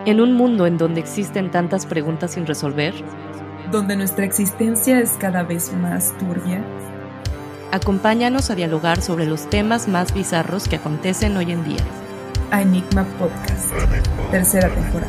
En un mundo en donde existen tantas preguntas sin resolver, donde nuestra existencia es cada vez más turbia, acompáñanos a dialogar sobre los temas más bizarros que acontecen hoy en día. A Enigma Podcast, tercera temporada.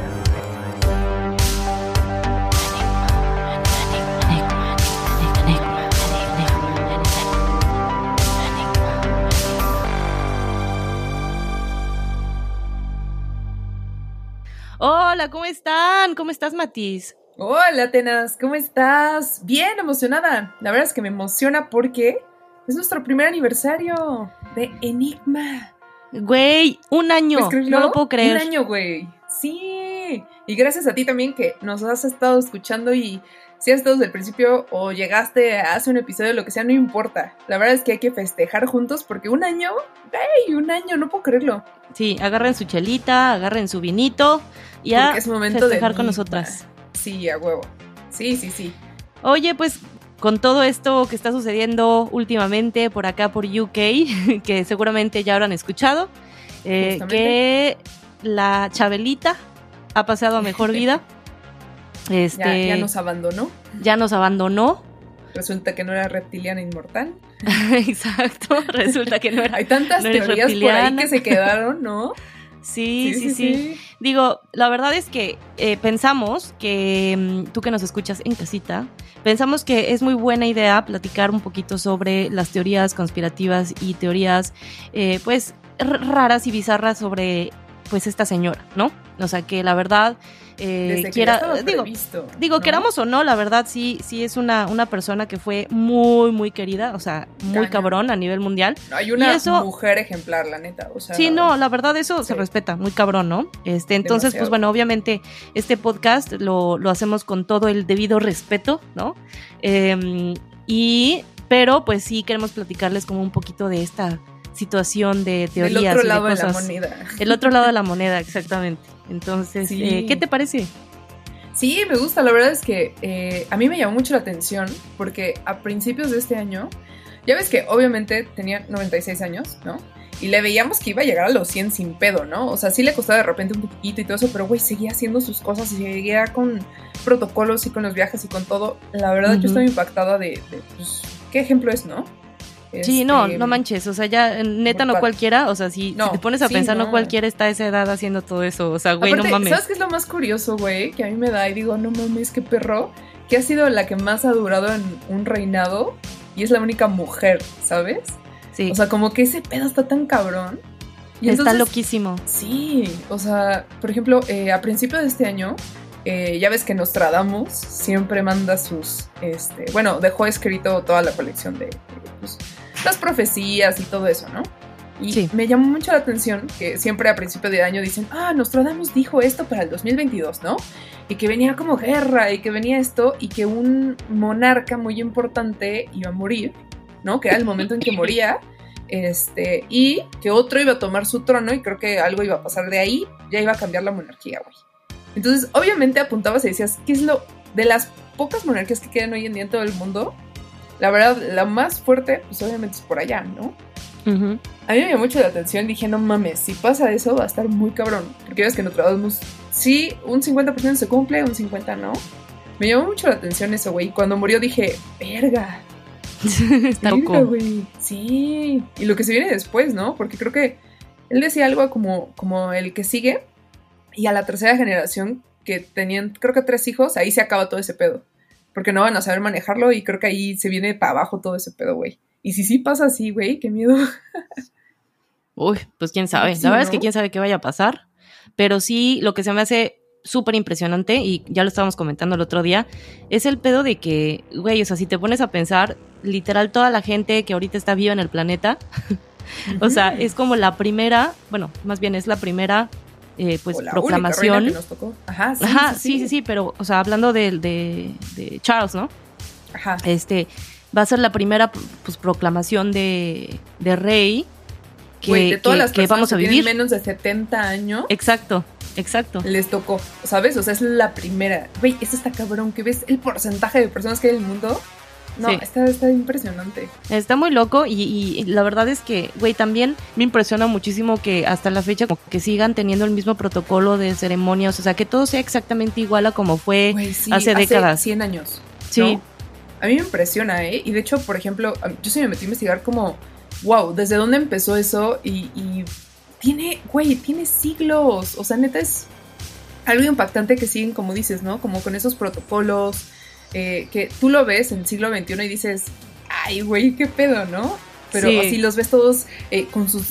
Hola, ¿cómo están? ¿Cómo estás, Matiz? Hola, Atenas, ¿cómo estás? Bien emocionada. La verdad es que me emociona porque es nuestro primer aniversario de Enigma. Güey, un año. ¿Puedes creerlo? No lo puedo creer. Un año, güey. Sí. Y gracias a ti también que nos has estado escuchando y si has estado desde el principio o llegaste a hacer un episodio, lo que sea, no importa. La verdad es que hay que festejar juntos porque un año, no puedo creerlo. Sí, agarren su chelita, agarren su vinito y a es momento festejar de con nosotras. Sí, a huevo. Sí. Oye, pues con todo esto que está sucediendo últimamente por acá por UK, que seguramente ya habrán escuchado, que la Chabelita ha pasado a mejor vida. Ya nos abandonó. Ya nos abandonó. Resulta que no era reptiliana inmortal. Exacto, resulta que no era. Hay tantas teorías por ahí que se quedaron, ¿no? Sí. Digo, la verdad es que pensamos que, tú que nos escuchas en casita, pensamos que es muy buena idea platicar un poquito sobre las teorías conspirativas y teorías, pues, raras y bizarras sobre, pues, esta señora, ¿no? O sea, que la verdad... ¿no? Queramos o no, la verdad sí es una persona que fue muy, muy querida, o sea, muy cabrón a nivel mundial. Hay una mujer ejemplar, la neta, o sea. Sí, no, la verdad eso se respeta, muy cabrón, ¿no? Entonces, demasiado. Pues bueno, obviamente este podcast lo hacemos con todo el debido respeto, ¿no? Pero pues sí queremos platicarles como un poquito de esta situación de teorías. El otro lado de cosas. De la moneda. El otro lado de la moneda, exactamente. Entonces, sí. ¿Qué te parece? Sí, me gusta. La verdad es que a mí me llamó mucho la atención porque a principios de este año, ya ves que obviamente tenía 96 años, ¿no? Y le veíamos que iba a llegar a los 100 sin pedo, ¿no? O sea, sí le costaba de repente un poquito y todo eso, pero güey, seguía haciendo sus cosas y seguía con protocolos y con los viajes y con todo. La verdad, yo estoy impactada de pues, ¿qué ejemplo es, no? Sí, no manches, o sea, ya neta no cualquiera, o sea, si te pones a pensar, no cualquiera está a esa edad haciendo todo eso, o sea, güey, no mames. ¿Sabes qué es lo más curioso, güey? Que a mí me da y digo, no mames, qué perro, que ha sido la que más ha durado en un reinado y es la única mujer, ¿sabes? Sí. O sea, como que ese pedo está tan cabrón. Y está entonces, loquísimo. Sí, o sea, por ejemplo, a principio de este año, ya ves que Nostradamus siempre manda sus, dejó escrito toda la colección de pues, las profecías y todo eso, ¿no? Y sí. Me llamó mucho la atención que siempre a principio de año dicen, Nostradamus dijo esto para el 2022, ¿no? Y que venía como guerra y que venía esto y que un monarca muy importante iba a morir, ¿no? Que era el momento en que moría, y que otro iba a tomar su trono y creo que algo iba a pasar de ahí, ya iba a cambiar la monarquía, güey. Entonces, obviamente apuntabas y decías, ¿qué es lo de las pocas monarquías que quedan hoy en día en todo el mundo? La verdad, la más fuerte, pues obviamente es por allá, ¿no? Uh-huh. A mí me llamó mucho la atención, dije, no mames, si pasa eso va a estar muy cabrón. Porque ves que Nostradamus, sí, un 50% se cumple, un 50% no. Me llamó mucho la atención eso, güey. Cuando murió dije, verga. Está loco. Güey. Sí, y lo que se viene después, ¿no? Porque creo que él decía algo como el que sigue, y a la tercera generación, que tenían, creo que 3 hijos, ahí se acaba todo ese pedo. Porque no van a saber manejarlo y creo que ahí se viene para abajo todo ese pedo, güey. Y si sí pasa así, güey, qué miedo. Uy, pues quién sabe. Sí, la verdad ¿no? Es que quién sabe qué vaya a pasar. Pero sí, lo que se me hace súper impresionante, y ya lo estábamos comentando el otro día, es el pedo de que, güey, o sea, si te pones a pensar, literal toda la gente que ahorita está viva en el planeta, o sea, es como la primera, bueno, más bien es la primera... pues proclamación. Que nos tocó. Ajá, sí, pero, o sea, hablando de Charles, ¿no? Ajá. Va a ser la primera pues proclamación de rey de todas las personas vamos a vivir. Tienen menos de 70 años. Exacto. Les tocó, ¿sabes? O sea, es la primera. Güey, esto está cabrón, que ves el porcentaje de personas que hay en el mundo. No, Sí. está impresionante. Está muy loco y la verdad es que, güey, también me impresiona muchísimo que hasta la fecha como que sigan teniendo el mismo protocolo de ceremonias, o sea, que todo sea exactamente igual a como fue Güey, sí, hace décadas. 100 años. Sí. ¿no? A mí me impresiona, ¿eh? Y de hecho, por ejemplo, yo sí me metí a investigar como, wow, ¿desde dónde empezó eso? Y tiene siglos. O sea, neta es algo impactante que siguen, como dices, ¿no? Como con esos protocolos, que tú lo ves en el siglo XXI y dices, ay, güey, qué pedo, ¿no? Pero Sí. así los ves todos con sus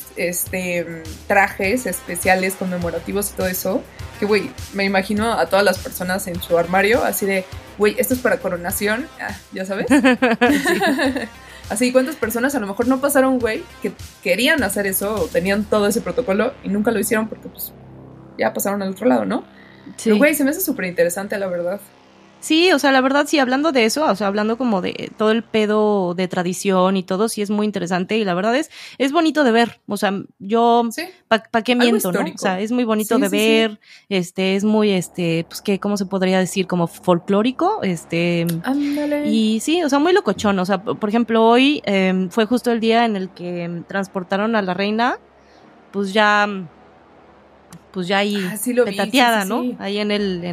trajes especiales, conmemorativos y todo eso. Que, güey, me imagino a todas las personas en su armario, así de, güey, esto es para coronación, ya sabes. Así, ¿cuántas personas a lo mejor no pasaron, güey, que querían hacer eso o tenían todo ese protocolo y nunca lo hicieron porque, pues, ya pasaron al otro lado, ¿no? Sí. Pero, güey, se me hace súper interesante, la verdad. Sí, o sea, la verdad, sí, hablando de eso, o sea, hablando como de todo el pedo de tradición y todo, sí es muy interesante y la verdad es bonito de ver, o sea, yo, Sí. ¿pa' qué Algo miento, no? histórico. O sea, es muy bonito Sí, de sí, ver, es muy, pues, ¿cómo se podría decir? Como folclórico, Ándale. y sí, o sea, muy locochón, o sea, por ejemplo, hoy fue justo el día en el que transportaron a la reina, pues ya ahí Sí lo vi, petateada, sí, ¿no? sí. Ahí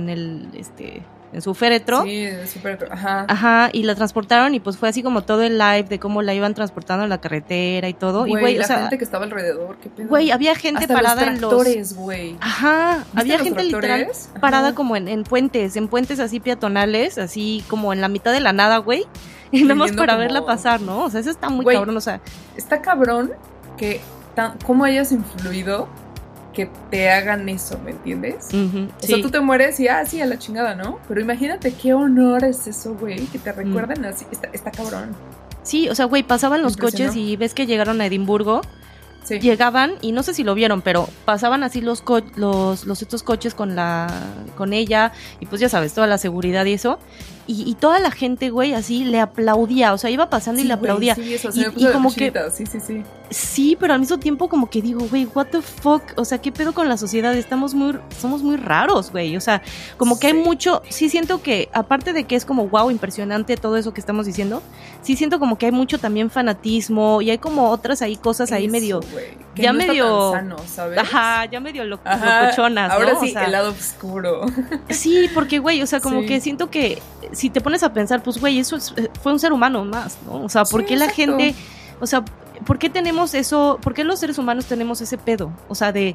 en su féretro. Sí, súper, ajá. Ajá, y la transportaron y pues fue así como todo el live de cómo la iban transportando en la carretera y todo. Güey, Y güey, la o sea, gente que estaba alrededor, qué pedo. güey, había gente hasta parada los en los tractores, güey. Ajá, había los gente literal tractores? Ajá. parada como en puentes así peatonales, así como en la mitad de la nada, güey. Y nada más Prendiendo para como- verla pasar, ¿no? O sea, eso está muy Güey, cabrón, o sea, Está cabrón que cómo hayas influido que te hagan eso, ¿me entiendes? ujú, O sea, sí. tú te mueres y sí, a la chingada, ¿no? Pero imagínate qué honor es eso, güey, que te recuerden así. Está cabrón. Sí, o sea, güey, pasaban los Impresionó. coches y ves que llegaron a Edimburgo. Sí. Llegaban, y no sé si lo vieron, pero pasaban así los estos coches con ella, y pues ya sabes, toda la seguridad y eso, y toda la gente, güey, así le aplaudía, o sea, iba pasando y le aplaudía. Sí, eso, Y- se me y puso como chinita, sí. Sí, pero al mismo tiempo como que digo, güey, what the fuck, o sea, ¿qué pedo con la sociedad? Somos muy raros, güey, o sea, como que hay Sí. mucho, sí siento que, aparte de que es como wow, impresionante todo eso que estamos diciendo, sí siento como que hay mucho también fanatismo y hay como otras ahí cosas ahí Eso, medio, güey, que ya no está medio- tan sano, ¿sabes? ajá, ya medio Ajá, locochonas, ahora ¿no? sí, O sea, el lado oscuro. sí, porque, güey, o sea, como Sí. que siento que si te pones a pensar, pues, güey, fue un ser humano más, ¿no? O sea, ¿por Sí, qué la exacto. gente, o sea, por qué tenemos eso, por qué los seres humanos tenemos ese pedo? O sea, de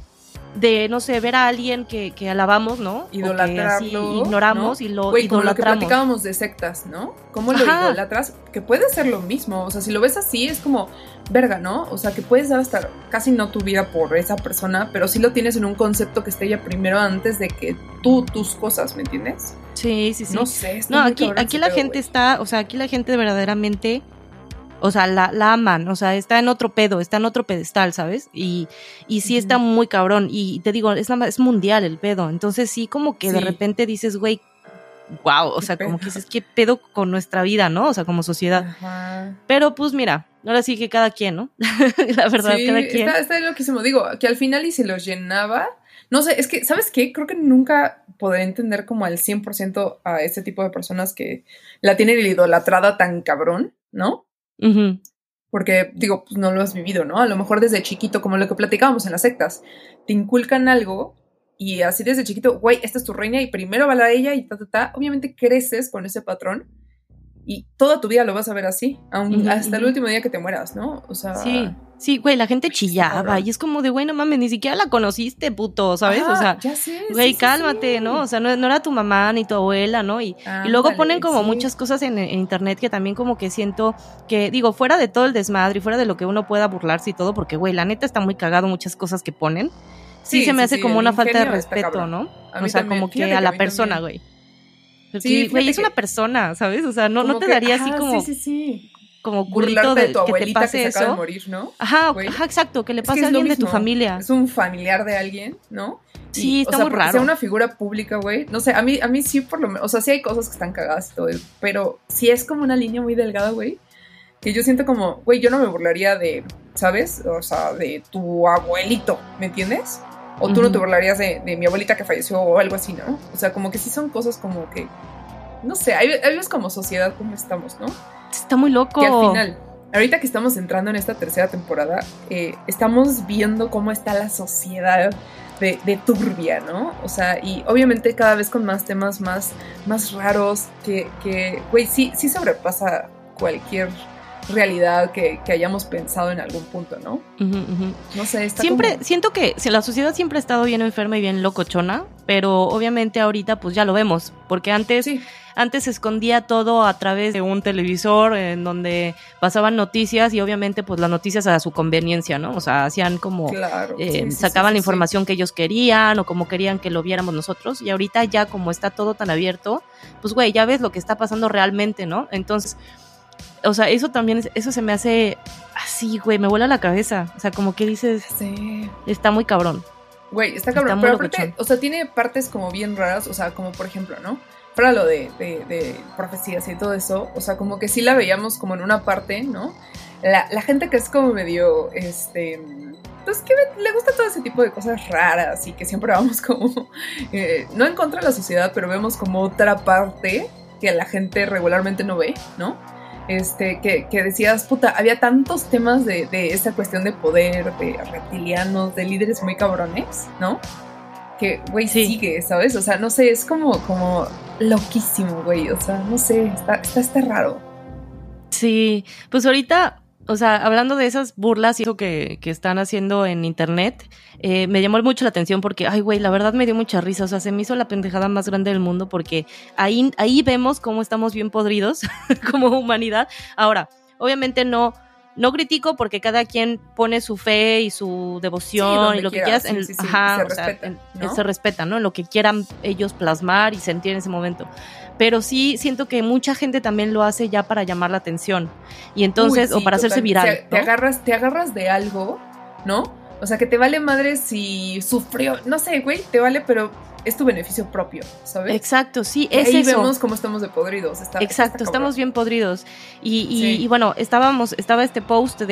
no sé, ver a alguien que alabamos, ¿no? O que Idolatrarlo, así ignoramos, ¿no? y lo Güey, como lo que idolatramos. platicábamos de sectas, ¿no? ¿Cómo lo Ajá. idolatras? Que puede ser lo mismo, o sea, si lo ves así es como, verga, ¿no? O sea, que puedes dar hasta casi no tu vida por esa persona, pero sí lo tienes en un concepto que esté ya primero antes de que tus cosas, ¿me entiendes? Sí. No sé, está No, muy aquí cabrón ese la pedo, gente güey. está, o sea, aquí la gente verdaderamente, o sea, la aman, o sea, está en otro pedo, está en otro pedestal, ¿sabes? Y sí está muy cabrón, y te digo, es mundial el pedo, entonces sí como que de Sí. repente dices, güey, wow, o Qué sea, como pedo. que dices, ¿qué pedo con nuestra vida, no? O sea, como sociedad. Ajá. Pero pues mira, ahora sí que cada quien, ¿no? La verdad, Sí, cada quien. está loquísimo. Digo, que al final y se los llenaba. No sé, es que, ¿sabes qué? Creo que nunca podré entender como al 100% a este tipo de personas que la tienen idolatrada tan cabrón, ¿no? Ujú. Porque, digo, pues no lo has vivido, ¿no? A lo mejor desde chiquito, como lo que platicábamos en las sectas, te inculcan algo y así desde chiquito, güey, esta es tu reina y primero va a ella y Obviamente creces con ese patrón y toda tu vida lo vas a ver así, hasta el último día que te mueras, ¿no? O sea... Sí, güey, la gente está chillaba cabrón. y es como de, güey, no mames, ni siquiera la conociste, puto, ¿sabes? O sea, ya sé, güey, sí, cálmate, sí. ¿no? O sea, no era tu mamá ni tu abuela, ¿no? Y luego Ándale, ponen como sí. muchas cosas en internet que también como que siento que, digo, fuera de todo el desmadre y fuera de lo que uno pueda burlarse y todo, porque, güey, la neta está muy cagado muchas cosas que ponen. Sí, se me hace como el una falta de ingenio está respeto, cabrón. ¿no? A O mí sea, también, como que fíjate a que la mí persona, también. güey. Porque, Sí, güey, fíjate es una que- persona, ¿sabes? O sea, no Como te que, daría así ajá, como, Sí. como culito Burlarte de tu que te abuelita pase que se acaba eso. de morir, ¿no? Ajá, Güey. exacto, que le Es pase que a es lo alguien de tu mismo. familia. Es un familiar de alguien, ¿no? Sí, está o sea, muy porque raro. sea una figura pública, güey. No sé, a mí sí por lo menos, o sea, sí hay cosas que están cagadas y todo, pero sí es como una línea muy delgada, güey. Que yo siento como, güey, yo no me burlaría de, ¿sabes? O sea, de tu abuelito, ¿me entiendes? O tú no te burlarías de mi abuelita que falleció o algo así, ¿no? O sea, como que sí son cosas como que no sé, hay veces como sociedad como estamos, ¿no? Está muy loco. Que al final, ahorita que estamos entrando en esta tercera temporada, estamos viendo cómo está la sociedad de turbia, ¿no? O sea, y obviamente cada vez con más temas más raros que güey, sí sobrepasa cualquier realidad que hayamos pensado en algún punto, ¿no? No sé, está siempre como... Siento que la sociedad siempre ha estado bien enferma y bien locochona, pero obviamente ahorita pues ya lo vemos, porque antes se escondía todo a través de un televisor en donde pasaban noticias y obviamente pues las noticias a su conveniencia, ¿no? O sea, hacían como sacaban la información que ellos querían o como querían que lo viéramos nosotros, y ahorita ya como está todo tan abierto, pues güey, ya ves lo que está pasando realmente, ¿no? Entonces, o sea, eso también, eso se me hace así, güey, me vuela la cabeza. O sea, como que dices, está muy cabrón. Güey, está cabrón, pero aparte, o sea, tiene partes como bien raras, o sea, como por ejemplo, ¿no? Fuera lo de profecías y todo eso, o sea, como que sí la veíamos como en una parte, ¿no? La gente que es como medio, pues que le gusta todo ese tipo de cosas raras y que siempre vamos como, no en contra de la sociedad, pero vemos como otra parte que la gente regularmente no ve, ¿no? Que decías, puta, había tantos temas de esa cuestión de poder, de reptilianos, de líderes muy cabrones, ¿no? Que, güey, sigue, ¿sabes? O sea, no sé, es como loquísimo, güey, o sea, no sé, está raro. Sí, pues ahorita, o sea, hablando de esas burlas y eso que están haciendo en internet, me llamó mucho la atención porque, ay, güey, la verdad me dio mucha risa, o sea, se me hizo la pendejada más grande del mundo porque ahí vemos cómo estamos bien podridos como humanidad. Ahora, obviamente no critico porque cada quien pone su fe y su devoción y lo que quieras, se respeta, ¿no? Lo que quieran ellos plasmar y sentir en ese momento. Pero sí siento que mucha gente también lo hace ya para llamar la atención. Y entonces, o para hacerse viral, o sea, ¿no? Te agarras de algo, ¿no? O sea, que te vale madre si sufrió, no sé, güey, te vale, pero es tu beneficio propio, ¿sabes? Exacto, sí, es ahí eso. Vemos cómo estamos de podridos. Exacto, estamos bien podridos. Y bueno, estaba este post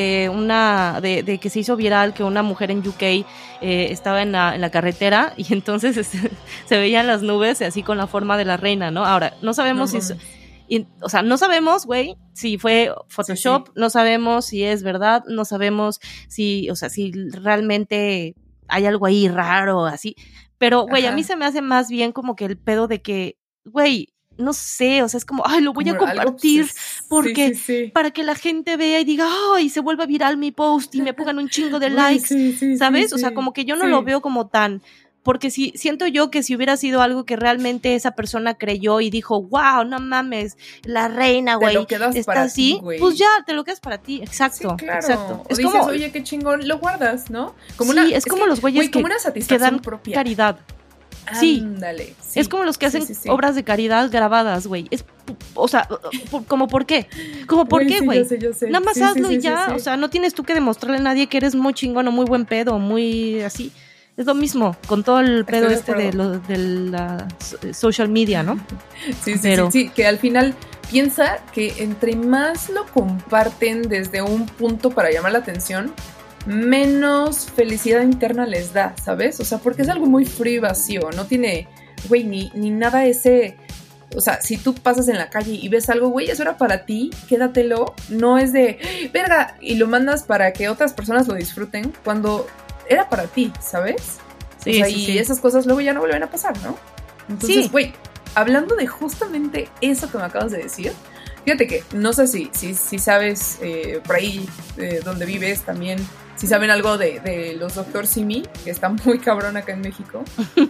de que se hizo viral que una mujer en UK estaba en la carretera y entonces se veían las nubes así con la forma de la reina, ¿no? Ahora, no sabemos o sea, no sabemos, güey, si fue Photoshop, no sabemos si es verdad, no sabemos si realmente hay algo ahí raro, así. Pero, güey, a mí se me hace más bien como que el pedo de que, güey, no sé, o sea, es como, ay, lo voy a compartir porque para que la gente vea y diga, ay, se vuelva viral mi post y me pongan un chingo de likes, ¿sabes? O sea, como que yo no lo veo como tan... Porque siento yo que si hubiera sido algo que realmente esa persona creyó y dijo, wow, no mames, la reina, güey, está así, pues ya, te lo quedas para ti, exacto, sí, claro. Exacto. Es dices, como, oye, qué chingón, lo guardas, ¿no? Como es como los güeyes como una satisfacción dan propia. Caridad. Sí. Ándale. Sí. Es como los que hacen obras de caridad grabadas, güey. Es, o sea, ¿como por qué? ¿Como por qué, güey? Yo sé. Nada más hazlo y ya, o sea, no tienes tú que demostrarle a nadie que eres muy chingón o muy buen pedo, muy así. Es lo mismo con todo el pedo de la social media, ¿no? Sí, que al final piensa que entre más lo comparten desde un punto para llamar la atención, menos felicidad interna les da, ¿sabes? O sea, porque es algo muy frío y vacío, no tiene, güey, ni nada ese... O sea, si tú pasas en la calle y ves algo, güey, eso era para ti, quédatelo. No es de, verga, y lo mandas para que otras personas lo disfruten cuando... era para ti, ¿sabes? Sí, o sea, y esas cosas luego ya no vuelven a pasar, ¿no? Entonces, güey, hablando de justamente eso que me acabas de decir, fíjate que no sé si sabes por ahí donde vives también, si saben algo de los Dr. Simi, que está muy cabrón acá en México.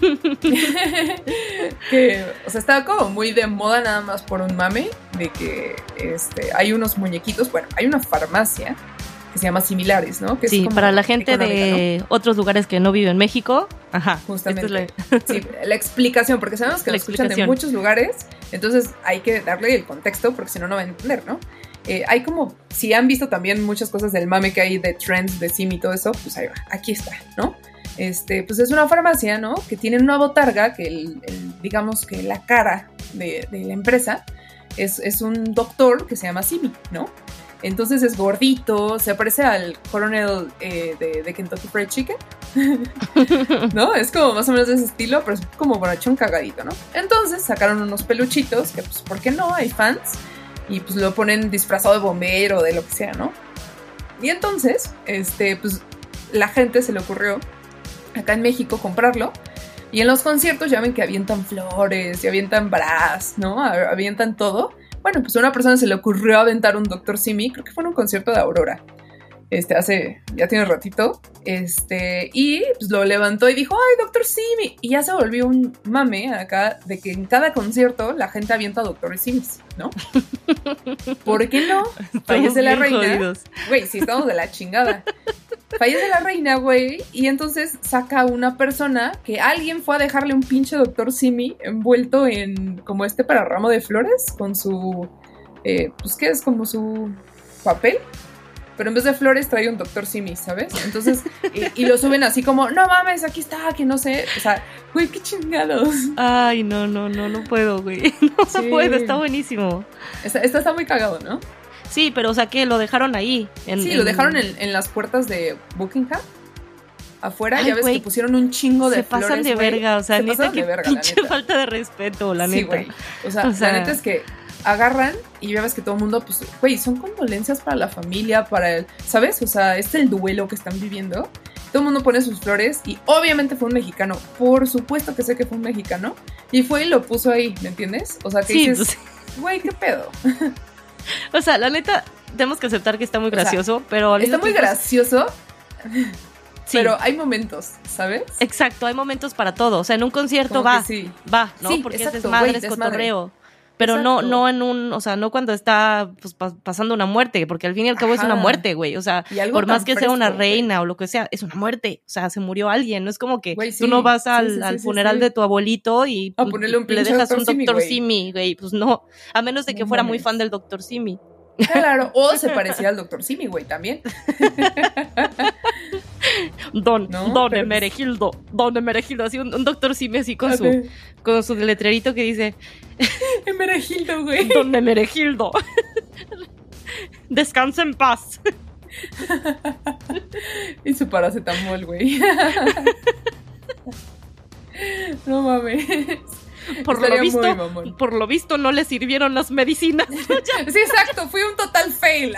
Que, o sea, está como muy de moda nada más por un mame de que hay unos muñequitos, bueno, hay una farmacia que se llama Similares, ¿no? Que sí, es para la gente de otros lugares que no vive en México. Ajá. Justamente. Sí, la explicación, porque sabemos que lo escuchan de muchos lugares, entonces hay que darle el contexto, porque si no, no va a entender, ¿no? Hay como, si han visto también muchas cosas del mame que hay de trends, de Simi y todo eso, pues ahí va, aquí está, ¿no? Pues es una farmacia, ¿no? Que tiene una botarga, que digamos que la cara de la empresa es un doctor que se llama Simi, ¿no? Entonces es gordito, se parece al coronel de Kentucky Fried Chicken, ¿No? Es como más o menos de ese estilo, pero es como bonachón cagadito, ¿no? Entonces sacaron unos peluchitos que, pues, ¿por qué no? Hay fans. Y pues lo ponen disfrazado de bombero, de lo que sea, ¿no? Y entonces, pues la gente se le ocurrió acá en México comprarlo. Y en los conciertos ya ven que avientan flores, y avientan bras, ¿no? Avientan todo. Bueno, pues a una persona se le ocurrió aventar un Dr. Simi, creo que fue en un concierto de Aurora. Ya tiene ratito, y pues lo levantó y dijo, ¡ay, Dr. Simi! Y ya se volvió un mame acá de que en cada concierto la gente avienta Dr. Simis, ¿no? ¿Por qué no? Fallece la reina. Güey, sí, estamos de la chingada. Fallece la reina, güey, y entonces saca una persona que alguien fue a dejarle un pinche Dr. Simi envuelto en como para ramo de flores, con su, pues, ¿qué es? Como su papel. Pero en vez de flores trae un Dr. Simi, ¿sabes? Entonces, y lo suben así como, no mames, aquí está, que no sé. O sea, güey, qué chingados. Ay, no puedo, güey. No puedo, está buenísimo. Está muy cagado, ¿no? Sí, pero o sea, que lo dejaron ahí. Lo dejaron en las puertas de Buckingham. Afuera, ya ves que pusieron un chingo de flores. Se pasan de verga, o sea, neta, que pinche falta de respeto, la neta. Sí, güey. O sea, la neta es que agarran y ya ves que todo el mundo, pues, güey, son condolencias para la familia, para el, ¿sabes? O sea, es el duelo que están viviendo. Todo el mundo pone sus flores y obviamente fue un mexicano. Por supuesto que sé que fue un mexicano. Y fue y lo puso ahí, ¿me entiendes? O sea, que sí, dices, güey, ¿qué pedo? O sea, la neta, tenemos que aceptar que está muy gracioso, pero... Está muy gracioso... Sí. Pero hay momentos, ¿sabes? Exacto, hay momentos para todo. O sea, en un concierto va, ¿no? Sí, porque exacto, es desmadre, es cotorreo. Pero no en un, o sea, no cuando está pues, pasando una muerte, porque al fin y al cabo es una muerte, güey. O sea, por más que sea una reina o lo que sea, es una muerte. O sea, se murió alguien. No es como que tú no vas al funeral de tu abuelito y le dejas un Dr. Simi, güey. Pues no, a menos de que fuera muy fan del Dr. Simi. Claro, o se parecía al Dr. Simi, güey, también. Don Emeregildo, así un Dr. Simi así con su letrerito que dice Emeregildo, güey. Don Emeregildo. Descansa en paz. Y su paracetamol, güey. No mames. Por lo visto no le sirvieron las medicinas. Sí, exacto, fui un total fail.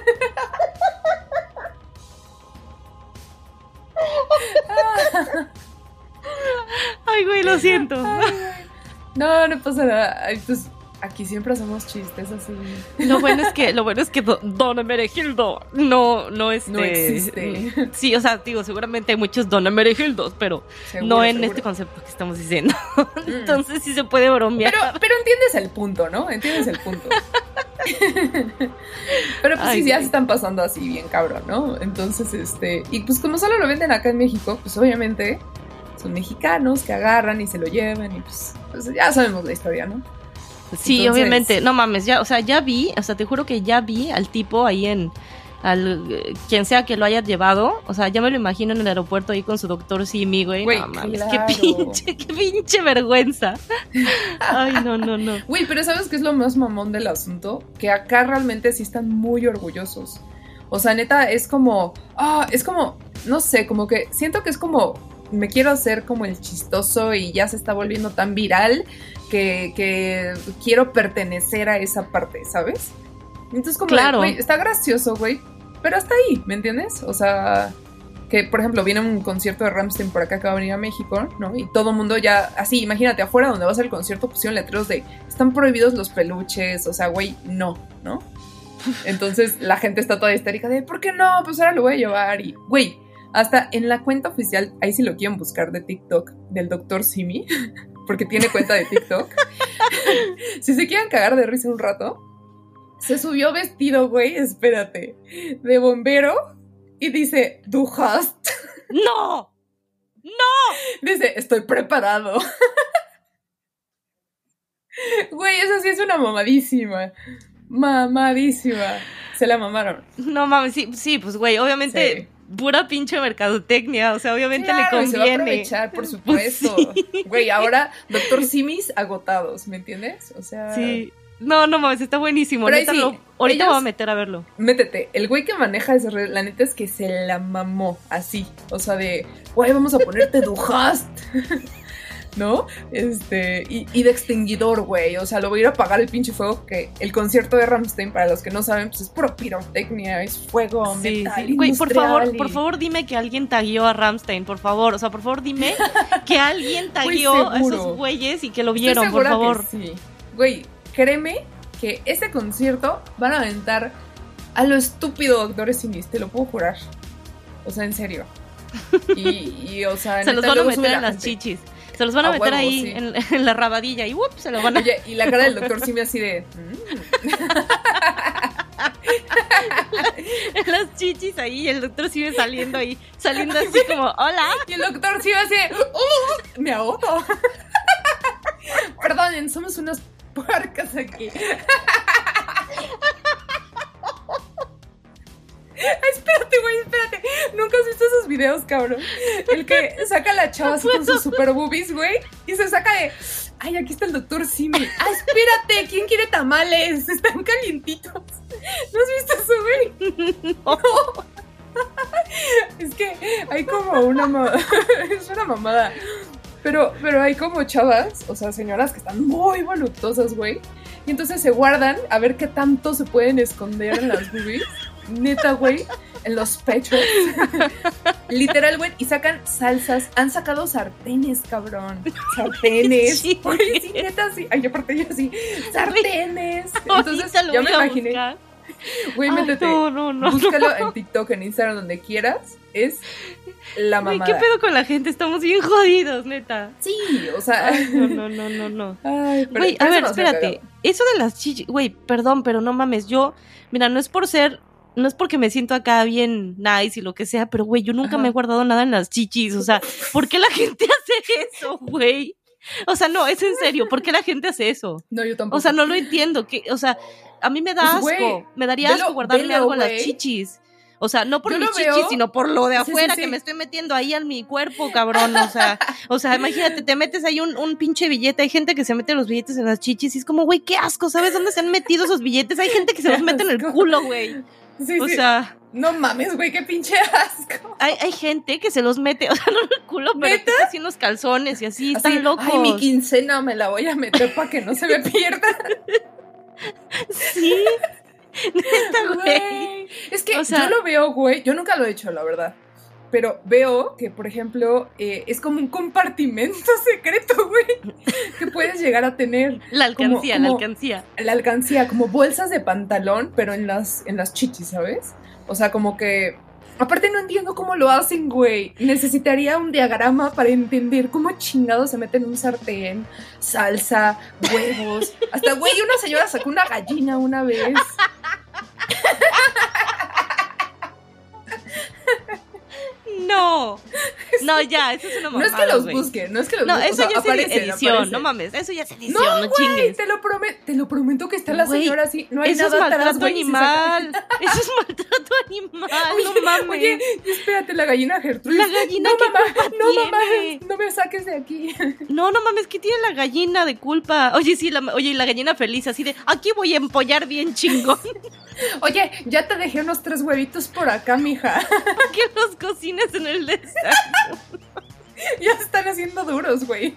Ay, güey, lo siento. No pasa nada. Ay, pues aquí siempre hacemos chistes así. Lo bueno es que Don Emeregildo no existe. Sí, o sea, digo, seguramente hay muchos Don Emeregildos, pero seguro. Este concepto que estamos diciendo. Entonces sí se puede bromear. Pero entiendes el punto, ¿no? Entiendes el punto. Pero pues sí, ya se están pasando así bien cabrón, ¿no? Entonces, y pues como solo lo venden acá en México, pues obviamente son mexicanos que agarran y se lo llevan y pues ya sabemos la historia, ¿no? Sí, entonces, obviamente, no mames, ya vi, o sea, te juro que ya vi al tipo ahí quien sea que lo haya llevado, o sea, ya me lo imagino en el aeropuerto ahí con su Dr. Simi, güey, no mames, claro. qué pinche vergüenza. Ay, no. Güey, pero ¿sabes qué es lo más mamón del asunto? Que acá realmente sí están muy orgullosos. O sea, neta, es como, no sé, como que siento que es como, me quiero hacer como el chistoso y ya se está volviendo tan viral que quiero pertenecer a esa parte, ¿sabes? Entonces como, claro. Güey, está gracioso, güey, pero hasta ahí, ¿me entiendes? O sea, que por ejemplo viene un concierto de Rammstein por acá que va a venir a México, ¿no? Y todo el mundo ya, así, imagínate, afuera donde va a ser el concierto pusieron letreros de, están prohibidos los peluches, o sea, güey, no. Entonces la gente está toda histérica de, ¿por qué no? Pues ahora lo voy a llevar y, güey, hasta en la cuenta oficial, ahí sí lo quieren buscar de TikTok, del Dr. Simi, porque tiene cuenta de TikTok. Si se quieren cagar de risa un rato, se subió vestido, güey, espérate, de bombero y dice, "Du hast". ¡No! Dice, estoy preparado. Güey, eso sí es una mamadísima. Se la mamaron. No mames, sí, pues güey, obviamente... Sí. Pura pinche mercadotecnia, o sea, obviamente claro, le conviene. Se va a aprovechar, por supuesto. Güey, ahora Dr. Simis agotados, ¿me entiendes? O sea, sí. No mames, está buenísimo. Pero Neta, sí, ahorita ellos, me voy a meter a verlo. Métete, el güey que maneja ese red, la neta es que se la mamó así. O sea, de, güey, vamos a ponerte Du Hast. ¿No? Y de extinguidor, güey. O sea, lo voy a ir a apagar el pinche fuego. Que el concierto de Rammstein, para los que no saben, pues es puro pirotecnia, es fuego, metal, sí. Güey, por favor, dime que alguien tagueó a Rammstein, por favor. O sea, por favor, dime que alguien tagueó a esos güeyes y que lo vieron, por favor. Sí. Güey, créeme que este concierto van a aventar a lo estúpido Doctor Simis, te lo puedo jurar. O sea, en serio. Y o sea, se los van a meter en las chichis. Se los van a meter ahí sí. en la rabadilla y se lo van a... Oye, y la cara del Doctor Simi así de... Las chichis ahí y el Doctor Simi saliendo así como, hola. Y el Doctor Simi así de... me ahogo. Perdonen, somos unas puercas aquí. Espérate, güey, espérate. ¿Nunca has visto esos videos, cabrón? El que saca a la chava así con sus super boobies, güey, y se saca de... Ay, aquí está el Doctor Simi. Ah, espérate, ¿quién quiere tamales? Están calientitos. ¿No has visto eso, güey? No. Es que hay como una... es una mamada. Pero hay como chavas, o sea, señoras que están muy voluptuosas, güey. Y entonces se guardan a ver qué tanto se pueden esconder en las boobies. Neta, güey, en los pechos. Literal, güey, y sacan salsas. Han sacado sartenes, cabrón. Sartenes. Sí, güey, sí, neta, sí. Ay, aparte yo sí. Sartenes. Entonces, yo me imaginé. Güey, métete. No. Búscalo en TikTok, en Instagram, donde quieras. Es la mamada. Güey, ¿qué pedo con la gente? Estamos bien jodidos, neta. Sí, o sea. Ay, no. Ay, güey, a ver, espérate. Eso de las chichis, güey, perdón, pero no mames. Yo, mira, no es porque me siento acá bien nice y lo que sea, pero güey, yo nunca me he guardado nada en las chichis. O sea, ¿por qué la gente hace eso, güey? O sea, no, es en serio, ¿por qué la gente hace eso? No, yo tampoco. O sea, no lo entiendo. O sea, a mí me da asco. Wey, me daría asco guardarme algo en las chichis. O sea, no por mis chichis, sino por lo de afuera que me estoy metiendo ahí en mi cuerpo, cabrón. O sea, imagínate, te metes ahí un pinche billete. Hay gente que se mete los billetes en las chichis y es como, güey, qué asco. ¿Sabes dónde se han metido esos billetes? Hay gente que se los mete en el culo, güey. Sí, o sea... No mames, güey, qué pinche asco. Hay gente que se los mete, o sea, no en el culo, pero así en los calzones y así, están locos. Ay, mi quincena me la voy a meter para que no se me pierda. Sí. Neta, güey. Es que yo lo veo, güey, yo nunca lo he hecho, la verdad. Pero veo que, por ejemplo, es como un compartimento secreto, güey, que puedes llegar a tener. La alcancía. La alcancía, como bolsas de pantalón, pero en las chichis, ¿sabes? O sea, como que... Aparte no entiendo cómo lo hacen, güey. Necesitaría un diagrama para entender cómo chingados se meten un sartén, salsa, huevos. Hasta, güey, una señora sacó una gallina una vez. No, ya, eso es una mamada. No es que los busquen, No, eso ya es edición, no mames, eso ya es edición, no chingues. Te lo prometo que está la señora así, no hay eso nada atrás, eso es maltrato animal, eso es maltrato animal, no mames. Oye, espérate, la gallina Gertrudis. La gallina, mamá, no me saques de aquí. No mames, ¿qué tiene la gallina de culpa? Oye, sí, la gallina feliz, así de, aquí voy a empollar bien chingón. Oye, ya te dejé unos 3 huevitos por acá, mija. ¿Para qué los cocines en el desayuno? Ya se están haciendo duros, güey.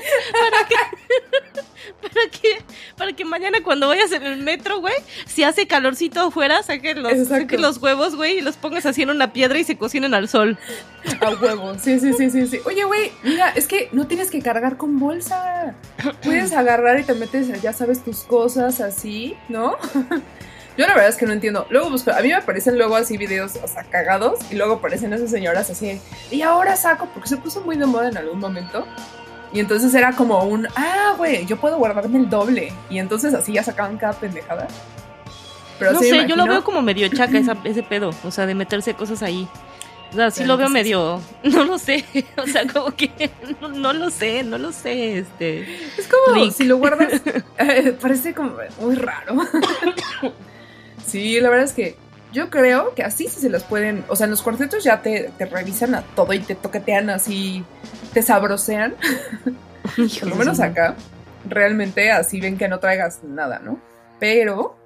Para que mañana cuando vayas en el metro, güey, si hace calorcito afuera, saques los huevos, güey, y los pongas así en una piedra y se cocinen al sol. A huevo, sí. Oye, güey, mira, es que no tienes que cargar con bolsa. Puedes agarrar y te metes, ya sabes, tus cosas así, ¿no? Yo la verdad es que no entiendo. Luego busco, a mí me aparecen luego así videos, o sea, cagados, y luego aparecen esas señoras así, y ahora saco, porque se puso muy de moda en algún momento. Y entonces era como güey, yo puedo guardarme el doble. Y entonces así ya sacaban cada pendejada. Pero no sé, yo lo veo como medio chaca ese pedo, o sea, de meterse cosas ahí. O sea, sí lo veo medio, no lo sé, o sea, como que no lo sé. Es como Rick. Si lo guardas, parece como muy raro. Sí, la verdad es que yo creo que así sí se los pueden, o sea, en los cuartetos ya te revisan a todo y te toquetean así, te sabrosean. Por lo menos acá, realmente así ven que no traigas nada, ¿no? Pero,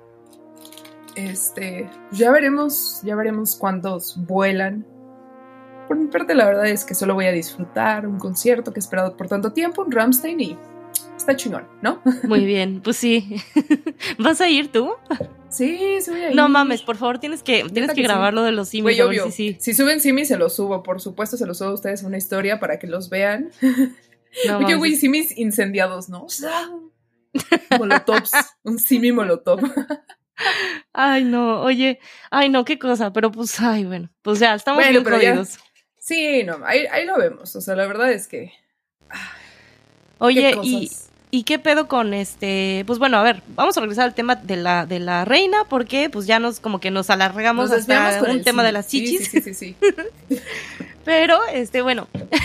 ya veremos cuántos vuelan. Por mi parte, la verdad es que solo voy a disfrutar un concierto que he esperado por tanto tiempo, un Rammstein, y está chingón, ¿no? Muy bien, pues sí. ¿Vas a ir tú? Sí, voy a ir. No mames, por favor, tienes que grabar lo de los simis. Güey, obvio. Sí. Si suben simis, se los subo. Por supuesto, se los subo a ustedes una historia para que los vean. No, oye, güey, simis incendiados, ¿no? Molotovs. Un simi molotov. Ay, no, oye. Ay, no, qué cosa. Pero pues, ay, bueno. Pues ya, estamos bien jodidos. Sí, no, ahí lo vemos. O sea, la verdad es que... Oye, ¿y qué pedo con pues bueno, a ver, vamos a regresar al tema de la reina, porque pues ya como que nos alargamos hasta un tema de las chichis. Sí. Pero, bueno.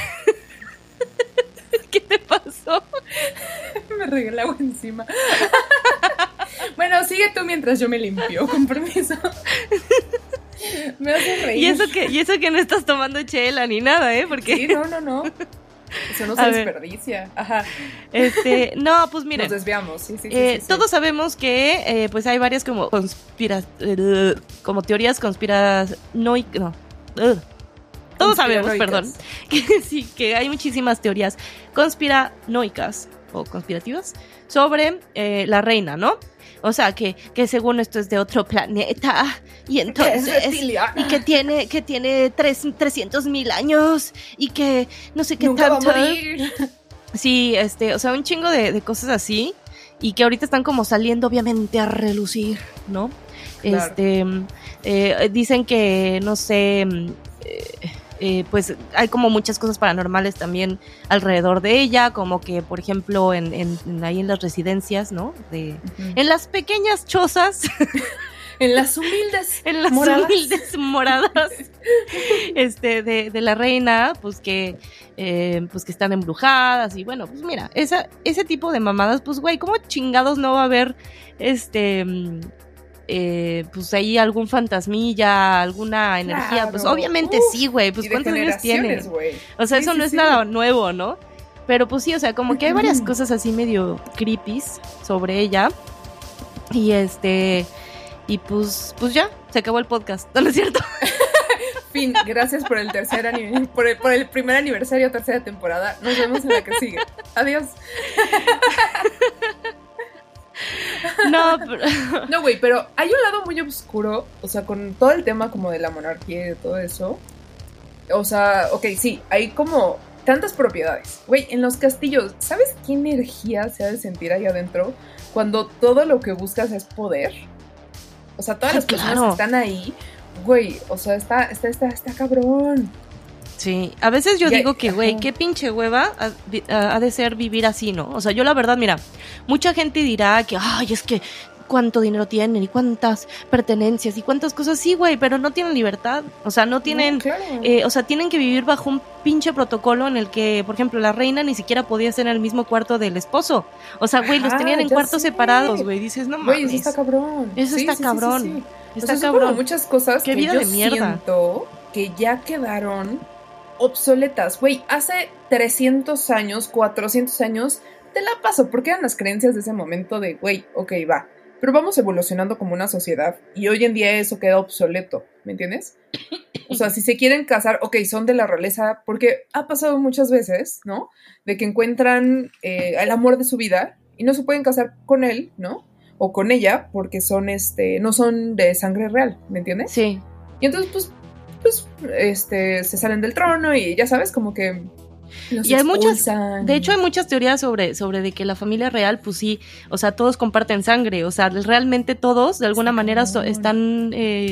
¿Qué te pasó? Me regué el agua encima. Bueno, sigue tú mientras yo me limpio, con permiso. Me hace reír. Y eso que no estás tomando chela ni nada, Porque... Sí, no. Eso no se desperdicia. Ajá. No, pues miren. Nos desviamos, sí. Todos sabemos que pues hay varias como como teorías conspiranoicas. No. Todos sabemos, perdón. Que sí, que hay muchísimas teorías conspiranoicas o conspirativas sobre la reina, ¿no? O sea, que según esto es de otro planeta y entonces y que tiene 300,000 años y que no sé qué nunca tanto. Va a morir. Sí, o sea, un chingo de cosas así y que ahorita están como saliendo obviamente a relucir, ¿no? Claro. Dicen que no sé, pues hay como muchas cosas paranormales también alrededor de ella, como que por ejemplo ahí en las residencias, ¿no? En las pequeñas chozas. En las humildes moradas de la reina, pues que están embrujadas y bueno, pues mira, ese tipo de mamadas, pues güey, ¿cómo chingados no va a haber pues ahí algún fantasmilla, alguna energía? Claro. Pues obviamente sí, güey, pues ¿cuántos años tiene? O sea, sí, eso no es nada nuevo, ¿no? Pero pues sí, o sea, como que hay varias cosas así medio creepies sobre ella y pues ya, se acabó el podcast, ¿no es cierto? Fin, gracias por el por el primer aniversario, tercera temporada. Nos vemos en la que sigue. Adiós. No, güey, pero hay un lado muy oscuro, o sea, con todo el tema como de la monarquía y de todo eso. O sea, ok, sí, hay como tantas propiedades. Güey, en los castillos, ¿sabes qué energía se ha de sentir ahí adentro cuando todo lo que buscas es poder? O sea, todas las personas que están ahí, güey, o sea, está cabrón. Sí, a veces yo digo que, güey, qué pinche hueva ha de ser vivir así, ¿no? O sea, yo la verdad, mira, mucha gente dirá que, ay, es que cuánto dinero tienen y cuántas pertenencias y cuántas cosas, sí, güey, pero no tienen libertad, o sea, no tienen, o sea, tienen que vivir bajo un pinche protocolo en el que, por ejemplo, la reina ni siquiera podía estar en el mismo cuarto del esposo, o sea, güey, los tenían en cuartos separados, güey, dices, no mames. Güey, eso está cabrón. Eso está cabrón. Sí. Está o sea, cabrón. Son como muchas cosas qué que vida yo de mierda. Siento que ya quedaron obsoletas. Güey, hace 300 años, 400 años, te la paso, porque eran las creencias de ese momento de, güey, ok, va. Pero vamos evolucionando como una sociedad y hoy en día eso queda obsoleto, ¿me entiendes? O sea, si se quieren casar, ok, son de la realeza, porque ha pasado muchas veces, ¿no? De que encuentran el amor de su vida y no se pueden casar con él, ¿no? O con ella, porque son, no son de sangre real, ¿me entiendes? Sí. Y entonces, pues, se salen del trono y ya sabes, como que... Y hay de hecho hay muchas teorías sobre de que la familia real, pues sí, o sea, todos comparten sangre, o sea, realmente todos de alguna manera están,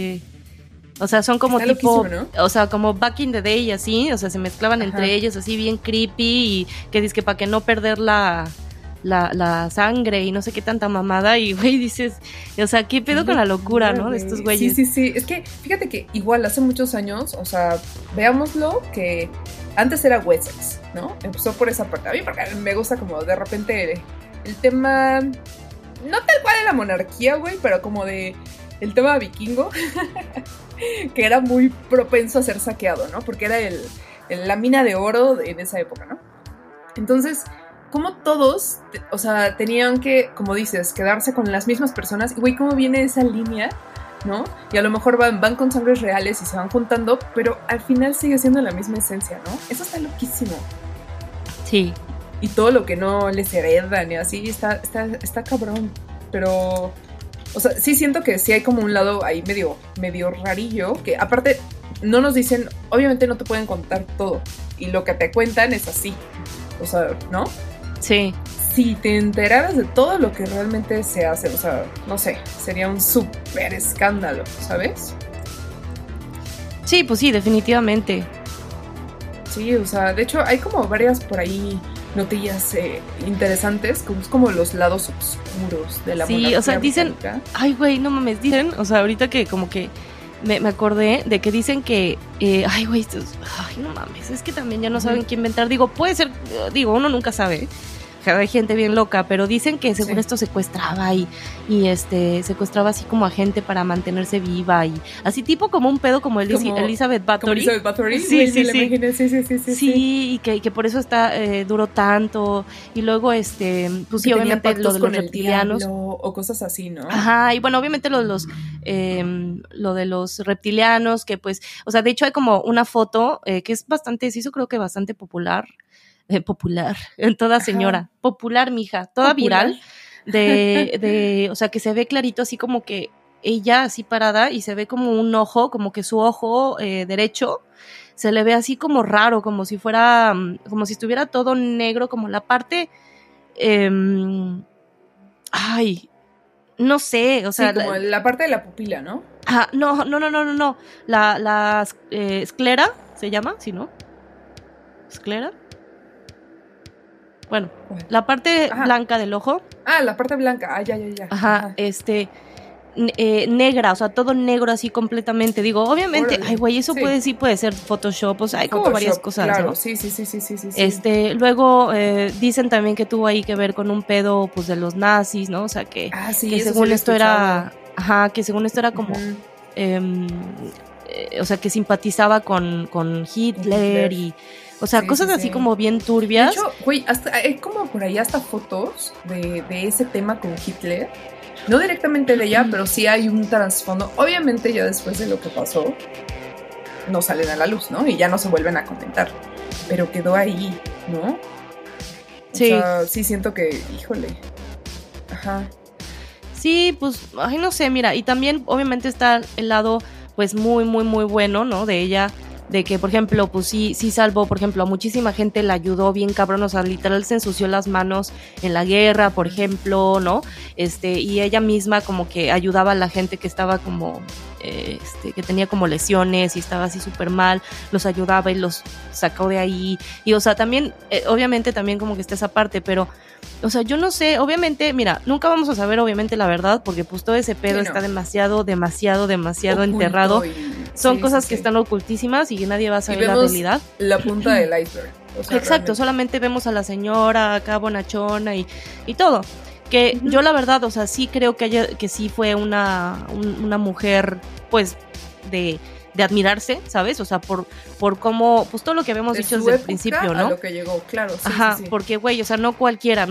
o sea, son como está tipo, ¿no? O sea, como back in the day así, o sea, se mezclaban entre ellos así bien creepy y que dice que para que no perder la sangre y no sé qué tanta mamada y güey dices, o sea, qué pedo con la locura, ¿no? De estos güeyes. Sí, es que fíjate que igual hace muchos años, o sea, veámoslo que antes era Wessex, ¿no? Empezó por esa parte. A mí porque me gusta como de repente el tema, no tal cual de la monarquía, güey, pero como de el tema vikingo, que era muy propenso a ser saqueado, ¿no? Porque era la mina de oro en esa época, ¿no? Entonces, cómo todos, o sea, tenían que, como dices, quedarse con las mismas personas. Y güey, ¿cómo viene esa línea? ¿No? Y a lo mejor van con sangres reales y se van juntando, pero al final sigue siendo la misma esencia, ¿no? Eso está loquísimo. Sí. Y todo lo que no les heredan y así, está cabrón. Pero, o sea, sí siento que sí hay como un lado ahí medio rarillo, que aparte no nos dicen, obviamente no te pueden contar todo, y lo que te cuentan es así, o sea, ¿no? Sí. Si te enteraras de todo lo que realmente se hace, o sea, no sé, sería un súper escándalo, ¿sabes? Sí, pues sí, definitivamente. Sí, o sea, de hecho hay como varias por ahí notillas interesantes, como los lados oscuros de la monarquía. Sí, o sea, dicen, británica. ay, güey, no mames, dicen, o sea, ahorita que como que me acordé de que dicen que, ay, güey, ay, no mames, es que también ya no saben qué inventar. Digo, puede ser, uno nunca sabe. Hay gente bien loca, pero dicen que según esto secuestraba y secuestraba así como a gente para mantenerse viva y así tipo como un pedo como Elizabeth Bathory. ¿Como Elizabeth Bathory? Sí, sí. Sí, y que por eso duró tanto. Y luego, pues sí, obviamente lo de los reptilianos. O cosas así, ¿no? Ajá, y bueno, obviamente lo de los reptilianos, que pues, o sea, de hecho hay como una foto que es bastante, se hizo creo que bastante popular en toda señora, Ajá. popular, mija, toda Popular. viral, o sea, que se ve clarito así como que ella así parada y se ve como un ojo, como que su ojo derecho se le ve así como raro, como si fuera, como si estuviera todo negro, como la parte, ay, no sé, o sea. Sí, como la parte de la pupila, ¿no? Ah, no, la esclera, ¿se llama? ¿Sí, no? ¿Esclera? Bueno, la parte blanca del ojo. Ah, la parte blanca, ya. Ajá. Negra, o sea, todo negro así completamente. Digo, obviamente, ay, güey, eso puede ser Photoshop, o sea, hay como varias cosas, claro, ¿no? Sí. Luego dicen también que tuvo ahí que ver con un pedo, pues, de los nazis, ¿no? O sea, que según esto era, que según esto era como, o sea, que simpatizaba con Hitler y, o sea, cosas así como bien turbias. De hecho, güey, hay como por ahí hasta fotos de ese tema con Hitler. No directamente de ella, pero sí hay un trasfondo. Obviamente ya después de lo que pasó, no salen a la luz, ¿no? Y ya no se vuelven a comentar. Pero quedó ahí, ¿no? O sea, sí siento que, híjole. Ajá. Sí, pues, ay, no sé, mira, y también obviamente está el lado, pues, muy, muy, muy bueno, ¿no? De ella, de que, por ejemplo, pues sí salvó, por ejemplo, a muchísima gente la ayudó bien cabrón, o sea, literal se ensució las manos en la guerra, por ejemplo, ¿no? Y ella misma como que ayudaba a la gente que estaba como, que tenía como lesiones y estaba así súper mal, los ayudaba y los sacó de ahí, y o sea, también, obviamente también como que está esa parte, pero, o sea, yo no sé, obviamente, mira, nunca vamos a saber obviamente la verdad, porque pues todo ese pedo está demasiado oculto, enterrado. Son cosas que están ocultísimas y que nadie va a saber la realidad. La punta del iceberg. O sea, exacto, realmente. Solamente vemos a la señora acá bonachona y todo. Que yo la verdad, o sea, sí creo que sí fue una mujer, pues, de admirarse, ¿sabes? O sea, por cómo, pues todo lo que habíamos dicho desde el principio, ¿no? A lo que llegó, claro. Sí. Porque, güey, o sea, no cualquiera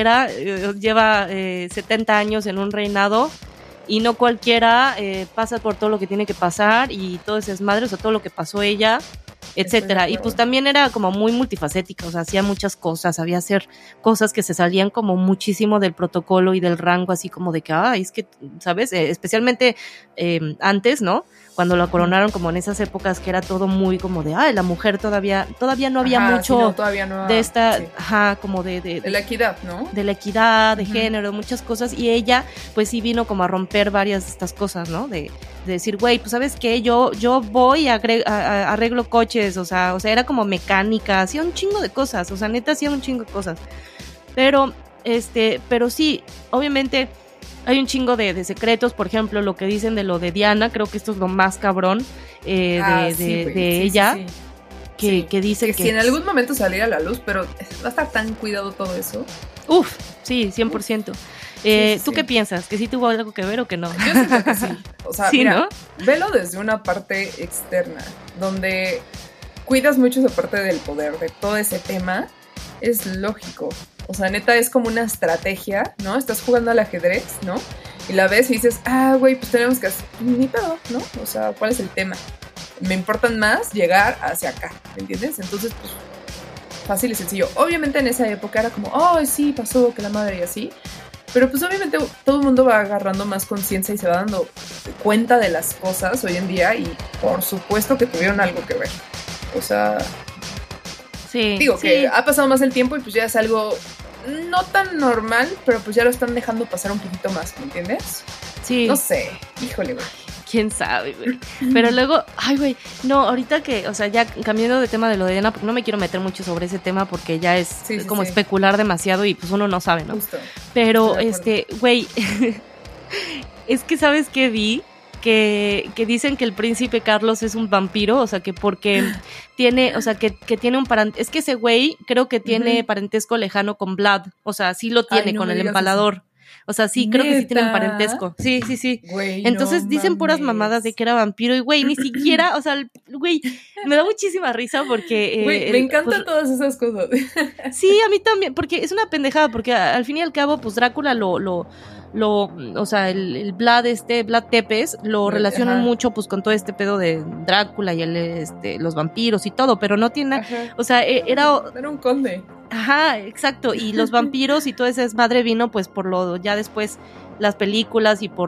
lleva 70 años en un reinado y no cualquiera pasa por todo lo que tiene que pasar y todo ese desmadre, o sea, todo lo que pasó ella, etcétera. Y pues también era como muy multifacética, o sea, hacía muchas cosas, sabía hacer cosas que se salían como muchísimo del protocolo y del rango, así como de que, es que, ¿sabes? Especialmente antes, ¿no? Cuando la coronaron, como en esas épocas que era todo muy como de, la mujer todavía no había mucho de esta, como de la equidad, ¿no? De la equidad, de género, muchas cosas, y ella, pues sí vino como a romper varias de estas cosas, ¿no? De decir, güey, pues ¿sabes qué? Yo voy arreglo coches, o sea, era como mecánica, hacía un chingo de cosas, o sea, neta hacía un chingo de cosas. Pero sí, obviamente hay un chingo de secretos, por ejemplo, lo que dicen de lo de Diana, creo que esto es lo más cabrón de ella, que dicen que si en algún momento saliera a la luz, pero va a estar tan cuidado todo eso. Uf, sí, 100%. ¿Tú qué piensas? ¿Que sí tuvo algo que ver o que no? Yo siento que sí. O sea, sí, mira, ¿no? Velo desde una parte externa, donde cuidas mucho esa parte del poder, de todo ese tema. Es lógico. O sea, neta es como una estrategia, ¿no? Estás jugando al ajedrez, ¿no? Y la ves y dices, güey, pues tenemos que hacer ni pedo, ¿no? O sea, ¿cuál es el tema? Me importan más llegar hacia acá, ¿me entiendes? Entonces, pues, fácil y sencillo. Obviamente en esa época era como, sí, pasó, que la madre y así. Pero pues obviamente todo el mundo va agarrando más conciencia y se va dando cuenta de las cosas hoy en día y por supuesto que tuvieron algo que ver. O sea, sí, digo que ha pasado más el tiempo y pues ya es algo no tan normal, pero pues ya lo están dejando pasar un poquito más, ¿me entiendes? Sí. No sé, híjole, güey. Quién sabe, güey. Pero luego, güey, no, ahorita que, o sea, ya cambiando de tema de lo de Diana, porque no me quiero meter mucho sobre ese tema porque ya es como especular demasiado y pues uno no sabe, ¿no? Justo. Pero, güey, es que ¿sabes qué vi? Que dicen que el príncipe Carlos es un vampiro, o sea, que porque tiene, o sea, que tiene un parentesco, es que ese güey creo que tiene parentesco lejano con Vlad, o sea, sí lo tiene con el empalador. Eso. O sea, sí, creo que sí tienen parentesco. Sí. Güey, entonces dicen puras mamadas de que era vampiro y, güey, ni siquiera, o sea, güey, me da muchísima risa porque... Güey, me encantan todas esas cosas. Sí, a mí también, porque es una pendejada, porque al fin y al cabo, pues Drácula o sea, el Vlad Tepes lo relacionan mucho pues con todo este pedo de Drácula y los vampiros y todo, pero no tiene, o sea, era un conde. Ajá, exacto, y los vampiros y todo ese desmadre vino pues por lo ya después las películas y por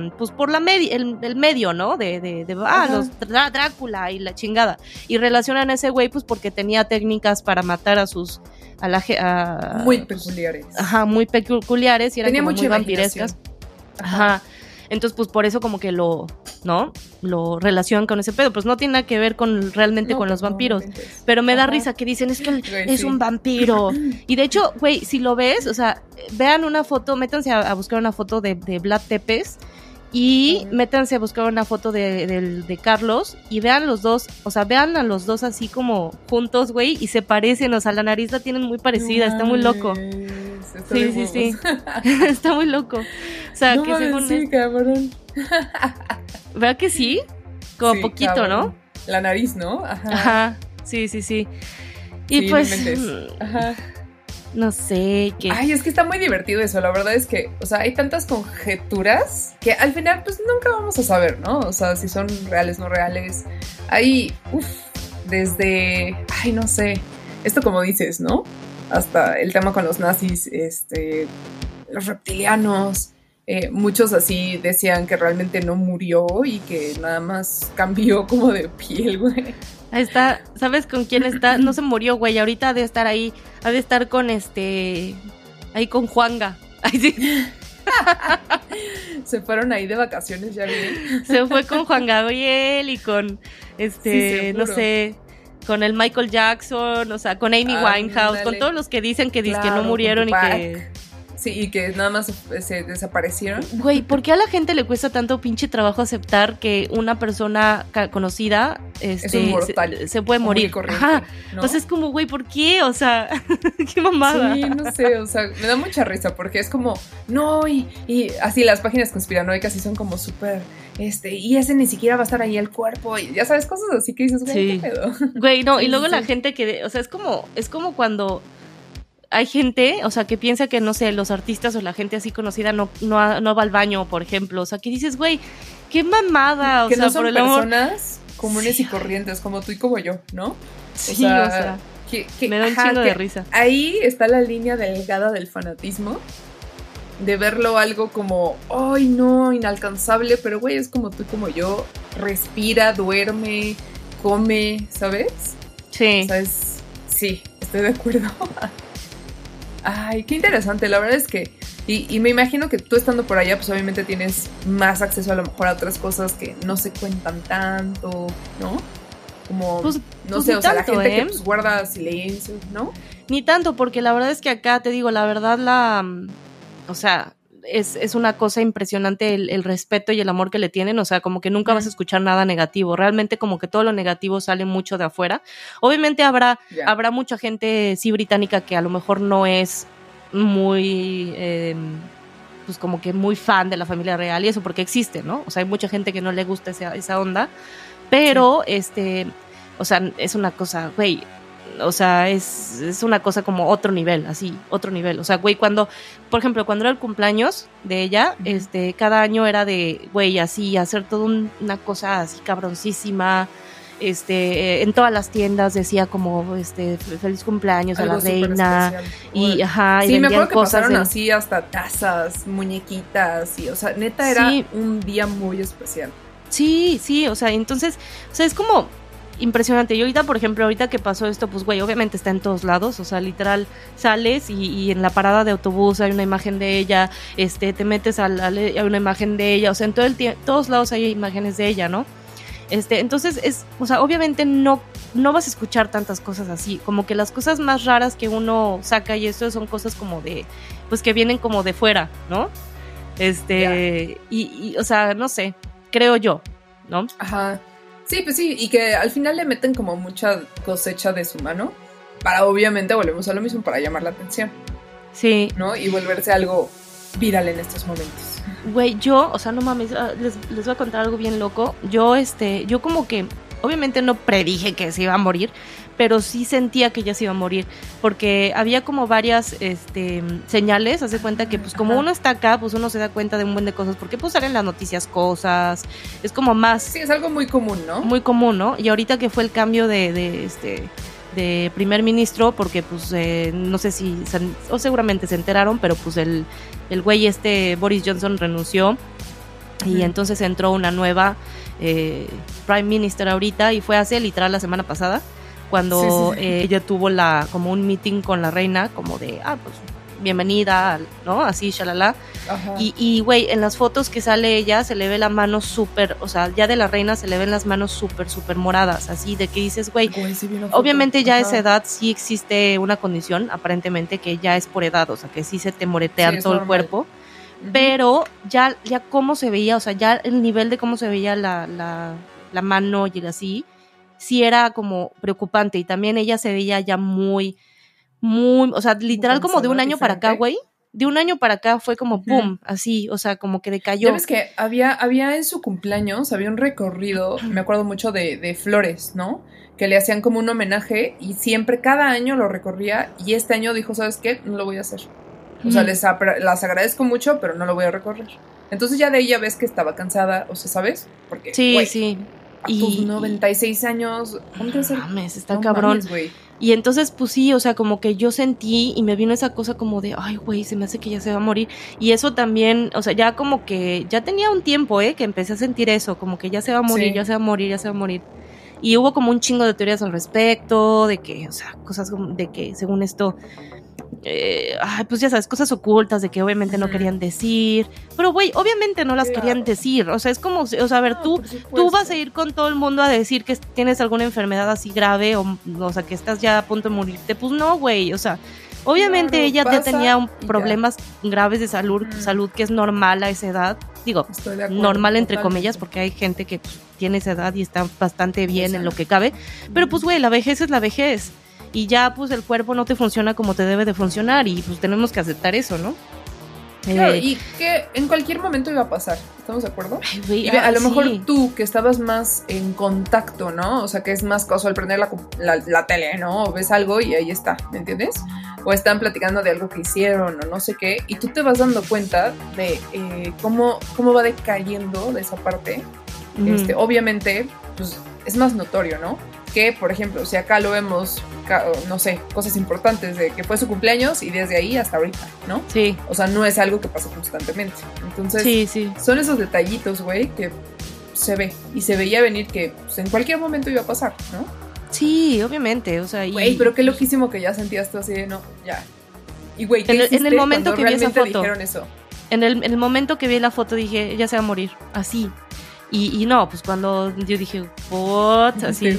el medio, ¿no? Los Drácula y la chingada. Y relacionan a ese güey pues porque tenía técnicas para matar a sus muy peculiares. Ajá, muy peculiares y eran tenía como mucha muy vampirescas. Ajá. Entonces, pues por eso como que lo relacionan con ese pedo. Pues no tiene nada que ver con los vampiros. Pero me da risa que dicen, es que es un vampiro. Y de hecho, güey, si lo ves, o sea, vean una foto, métanse a buscar una foto de Vlad Tepes y métanse a buscar una foto de Carlos y vean los dos, o sea, vean a los dos así como juntos, güey, y se parecen, o sea, la nariz la tienen muy parecida, está muy loco. Sí. Está muy loco. O sea, que según sí, cabrón. ¿Verdad que sí? Como poquito, cabrón. ¿No? La nariz, ¿no? Ajá. Sí. Y pues no sé qué. Es que está muy divertido eso. La verdad es que, o sea, hay tantas conjeturas que al final pues nunca vamos a saber, ¿no? O sea, si son reales, no reales. Hay, desde, no sé, esto como dices, ¿no? Hasta el tema con los nazis, los reptilianos, muchos así decían que realmente no murió y que nada más cambió como de piel, güey. Ahí está, ¿sabes con quién está? No se murió, güey, ahorita ha de estar ahí, ha de estar con ahí con Juanga. Ahí sí. Se fueron ahí de vacaciones, ya vi. Se fue con Juan Gabriel y con, no sé... con el Michael Jackson, o sea, con Amy Winehouse, con todos los que dicen que no murieron y que... Sí, y que nada más se desaparecieron. Güey, ¿por qué a la gente le cuesta tanto pinche trabajo aceptar que una persona conocida es un mortal, se puede morir? Ajá, ¿no? Pues es como, güey, ¿por qué? O sea, qué mamada. Sí, no sé, o sea, me da mucha risa porque es como, no, y así las páginas conspiranoicas sí son como súper, y ese ni siquiera va a estar ahí el cuerpo, y ya sabes, cosas así que dices, güey, ¿qué pedo? Güey, no, y luego la gente que, o sea, es como cuando... Hay gente, o sea, que piensa que, no sé, los artistas o la gente así conocida no va al baño, por ejemplo. O sea, que dices, güey, qué mamada. O que sea, no son por el personas comunes y corrientes, como tú y como yo, ¿no? Sí, o sea que me da un chingo de risa. Ahí está la línea delgada del fanatismo, de verlo algo como, ¡ay, no, inalcanzable! Pero, güey, es como tú y como yo, respira, duerme, come, ¿sabes? Sí. O sea, sí, estoy de acuerdo. Ay, qué interesante, la verdad es que, y me imagino que tú estando por allá, pues obviamente tienes más acceso a lo mejor a otras cosas que no se cuentan tanto, ¿no? Como, pues, no sé, o sea, tanto, la gente que pues guarda silencio, ¿no? Ni tanto, porque la verdad es que acá, te digo, la verdad o sea, es una cosa impresionante el respeto y el amor que le tienen, o sea, como que nunca vas a escuchar nada negativo, realmente como que todo lo negativo sale mucho de afuera. Obviamente habrá mucha gente, sí, británica, que a lo mejor no es muy, pues como que muy fan de la familia real y eso, porque existe, ¿no? O sea, hay mucha gente que no le gusta esa onda, pero, o sea, es una cosa, güey, o sea, es una cosa como otro nivel, así, otro nivel. O sea, güey, por ejemplo, cuando era el cumpleaños de ella, cada año era de, güey, así, hacer toda una cosa así cabroncísima. En todas las tiendas decía como, feliz cumpleaños algo a la reina. Y, ajá, sí, y me acuerdo que pasaron en... así hasta tazas, muñequitas, y, o sea, neta era un día muy especial. Sí, o sea, entonces, o sea, es como impresionante. Y ahorita, por ejemplo, ahorita que pasó esto, pues, güey, obviamente está en todos lados, o sea, literal, sales y en la parada de autobús hay una imagen de ella, te metes hay una imagen de ella, o sea, en todos lados hay imágenes de ella, ¿no? Entonces o sea, obviamente no vas a escuchar tantas cosas así, como que las cosas más raras que uno saca y eso son cosas como de, pues que vienen como de fuera, ¿no? Y o sea, no sé, creo yo, ¿no? Ajá. Sí, pues sí, y que al final le meten como mucha cosecha de su mano, para obviamente, volvemos a lo mismo, para llamar la atención. Sí. ¿No? Y volverse algo viral en estos momentos. Güey, yo, o sea, no mames, les voy a contar algo bien loco. Yo como que, obviamente no predije que se iba a morir, pero sí sentía que ella se iba a morir, porque había como varias señales. Haz de cuenta que pues como uno está acá, pues uno se da cuenta de un buen de cosas, porque pues salen las noticias cosas, es como más... Sí, es algo muy común, ¿no? Muy común, ¿no? Y ahorita que fue el cambio de primer ministro, porque pues no sé si o seguramente se enteraron, pero pues el güey Boris Johnson renunció y entonces entró una nueva prime minister ahorita, y fue hace literal la semana pasada cuando ella tuvo como un meeting con la reina, como de pues bienvenida, ¿no? Así, shalala. Y güey, en las fotos que sale ella se le ve la mano súper, o sea, ya de la reina se le ven las manos súper moradas, así de que dices, güey, obviamente ya a esa edad sí existe una condición, aparentemente, que ya es por edad, o sea, que sí se te moretea todo el cuerpo, pero ya cómo se veía, o sea, ya el nivel de cómo se veía la mano y así, sí era como preocupante, y también ella se veía ya muy, o sea, literal como de un año para acá, güey. De un año para acá fue como pum, así, o sea, como que decayó. Ya ves que había en su cumpleaños, había un recorrido, me acuerdo mucho de flores, ¿no? Que le hacían como un homenaje y siempre, cada año lo recorría, y este año dijo, ¿sabes qué? No lo voy a hacer. O sea, las agradezco mucho, pero no lo voy a recorrer. Entonces ya de ahí ya ves que estaba cansada, o sea, ¿sabes? Porque, sí, güey, sí. A tus 96 años, ¿cómo te hacer? Mames, está cabrón. Mames, y entonces, pues sí, o sea, como que yo sentí y me vino esa cosa como de, ay, güey, se me hace que ya se va a morir. Y eso también, o sea, ya como que, ya tenía un tiempo, que empecé a sentir eso, como que ya se va a morir, ya se va a morir, ya se va a morir. Y hubo como un chingo de teorías al respecto, de que, o sea, cosas de que según esto, pues ya sabes, cosas ocultas de que obviamente no querían decir, pero güey, obviamente no las querían decir, o sea, es como, o sea, a ver, tú vas a ir con todo el mundo a decir que tienes alguna enfermedad así grave, o sea, que estás ya a punto de morirte, pues no, güey, o sea, obviamente ella ya tenía problemas graves de salud que es normal a esa edad, digo, normal entre comillas, porque hay gente que pues, tiene esa edad y está bastante bien en lo que cabe, pero pues güey, la vejez es la vejez. Y ya pues el cuerpo no te funciona como te debe de funcionar, y pues tenemos que aceptar eso, ¿no? Claro, y que en cualquier momento iba a pasar, ¿estamos de acuerdo? Y a lo mejor tú, que estabas más en contacto, ¿no? O sea, que es más casual prender la tele, ¿no? O ves algo y ahí está, ¿me entiendes? O están platicando de algo que hicieron o no sé qué, y tú te vas dando cuenta de cómo va decayendo de esa parte. Obviamente, pues es más notorio, ¿no? Que, por ejemplo, si acá lo vemos, no sé, cosas importantes de que fue su cumpleaños y desde ahí hasta ahorita, ¿no? Sí. O sea, no es algo que pasa constantemente. Entonces, son esos detallitos, güey, que se ve. Y se veía venir que pues, en cualquier momento iba a pasar, ¿no? Sí, obviamente, o sea... Güey, pero qué loquísimo que ya sentías tú así de, no, ya. Y, güey, ¿qué en el momento que vi esa foto, dijeron eso? En el momento que vi la foto dije, ella se va a morir, así. Y no, pues cuando yo dije, what, así...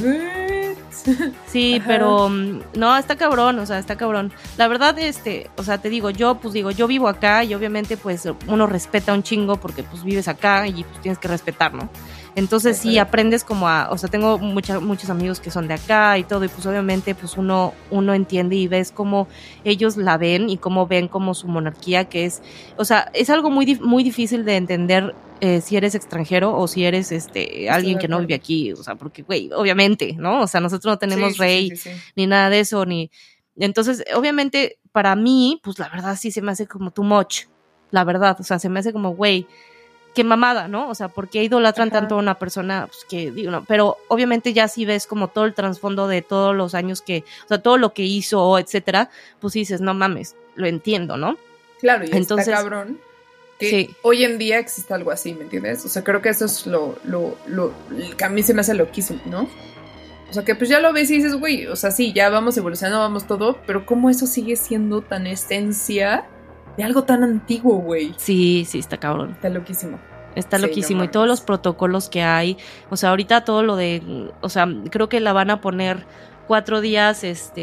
Sí, ajá. Pero no, está cabrón, o sea, está cabrón. La verdad, o sea, te digo, yo vivo acá y obviamente pues uno respeta un chingo porque pues vives acá y pues tienes que respetar, ¿no? Entonces sí, aprendes como o sea, tengo muchos amigos que son de acá y todo, y pues obviamente pues uno entiende y ves cómo ellos la ven y cómo ven como su monarquía, que es, o sea, es algo muy difícil de entender si eres extranjero o si eres alguien que no vive aquí, o sea, porque, güey, obviamente, ¿no? O sea, nosotros no tenemos rey ni nada de eso, ni... Entonces, obviamente, para mí, pues la verdad sí se me hace como too much, la verdad, o sea, se me hace como, güey, qué mamada, ¿no? O sea, ¿por qué idolatran tanto a una persona? Pues que, digo, no, pero obviamente ya si ves como todo el trasfondo de todos los años o sea, todo lo que hizo, etcétera, pues dices, no mames, lo entiendo, ¿no? Claro, y entonces, está cabrón que hoy en día existe algo así, ¿me entiendes? O sea, creo que eso es lo que a mí se me hace loquísimo, ¿no? O sea, que pues ya lo ves y dices, güey, o sea, sí, ya vamos evolucionando, vamos todo, pero ¿cómo eso sigue siendo tan esencia de algo tan antiguo, güey? Sí, está cabrón. Está loquísimo. Está loquísimo. No, y todos los protocolos que hay, o sea, ahorita todo lo de, o sea, creo que la van a poner 4 días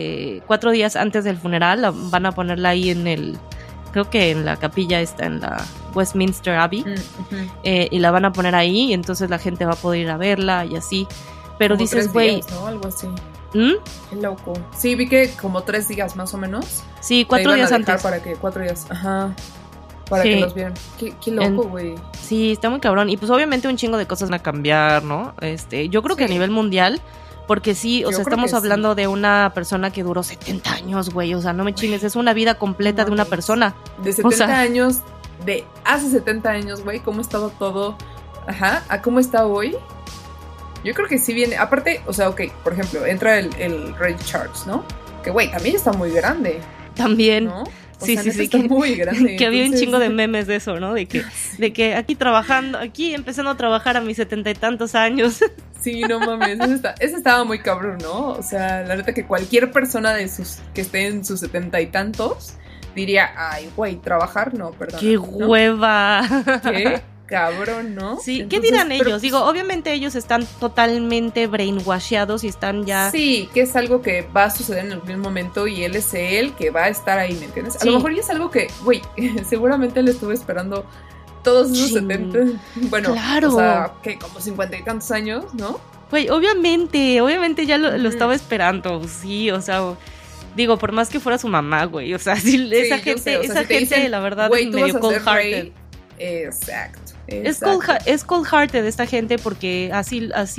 antes del funeral, van a ponerla ahí creo que en la capilla está en la Westminster Abbey, y la van a poner ahí, y entonces la gente va a poder ir a verla y así. Pero como dices, güey, ¿no? Algo así. Qué loco. Sí, vi que como 3 días más o menos. Sí, 4 días antes. Para que 4 días, para que los vieran. Qué loco, güey. Sí, está muy cabrón. Y pues obviamente un chingo de cosas van a cambiar, ¿no? Yo creo que a nivel mundial, porque sí, o sea, estamos hablando de una persona que duró 70 años, güey. O sea, no me chingues, es una vida completa de una persona. De 70 años, de hace 70 años, güey, cómo estaba todo, a cómo está hoy. Yo creo que sí viene, aparte, o sea, ok, por ejemplo, entra el Rey Charles, ¿no? Que, güey, también está muy grande. También. ¿No? Sí. Está muy grande. Que había un chingo de memes de eso, ¿no? De que aquí empezando a trabajar a mis 70 y tantos años. Sí, no mames, ese estaba muy cabrón, ¿no? O sea, la neta que cualquier persona que esté en sus 70 y tantos diría, ay, güey, trabajar, no, perdón. ¡Qué hueva! ¿Qué? Cabrón, ¿no? Sí, entonces, ¿qué dirán ellos? Pues, digo, obviamente ellos están totalmente brainwasheados y están ya... Sí, que es algo que va a suceder en algún momento y él es el que va a estar ahí, ¿me entiendes? A lo mejor ya es algo que, güey, seguramente él estuvo esperando todos esos 70, bueno, claro. O sea, que como 50 y tantos años, ¿no? Güey, obviamente ya lo estaba esperando, sí, o sea... Digo, por más que fuera su mamá, güey, o sea, esa gente, dicen, la verdad, güey, es medio cold-hearted. Exacto. Es cold-hearted esta gente porque así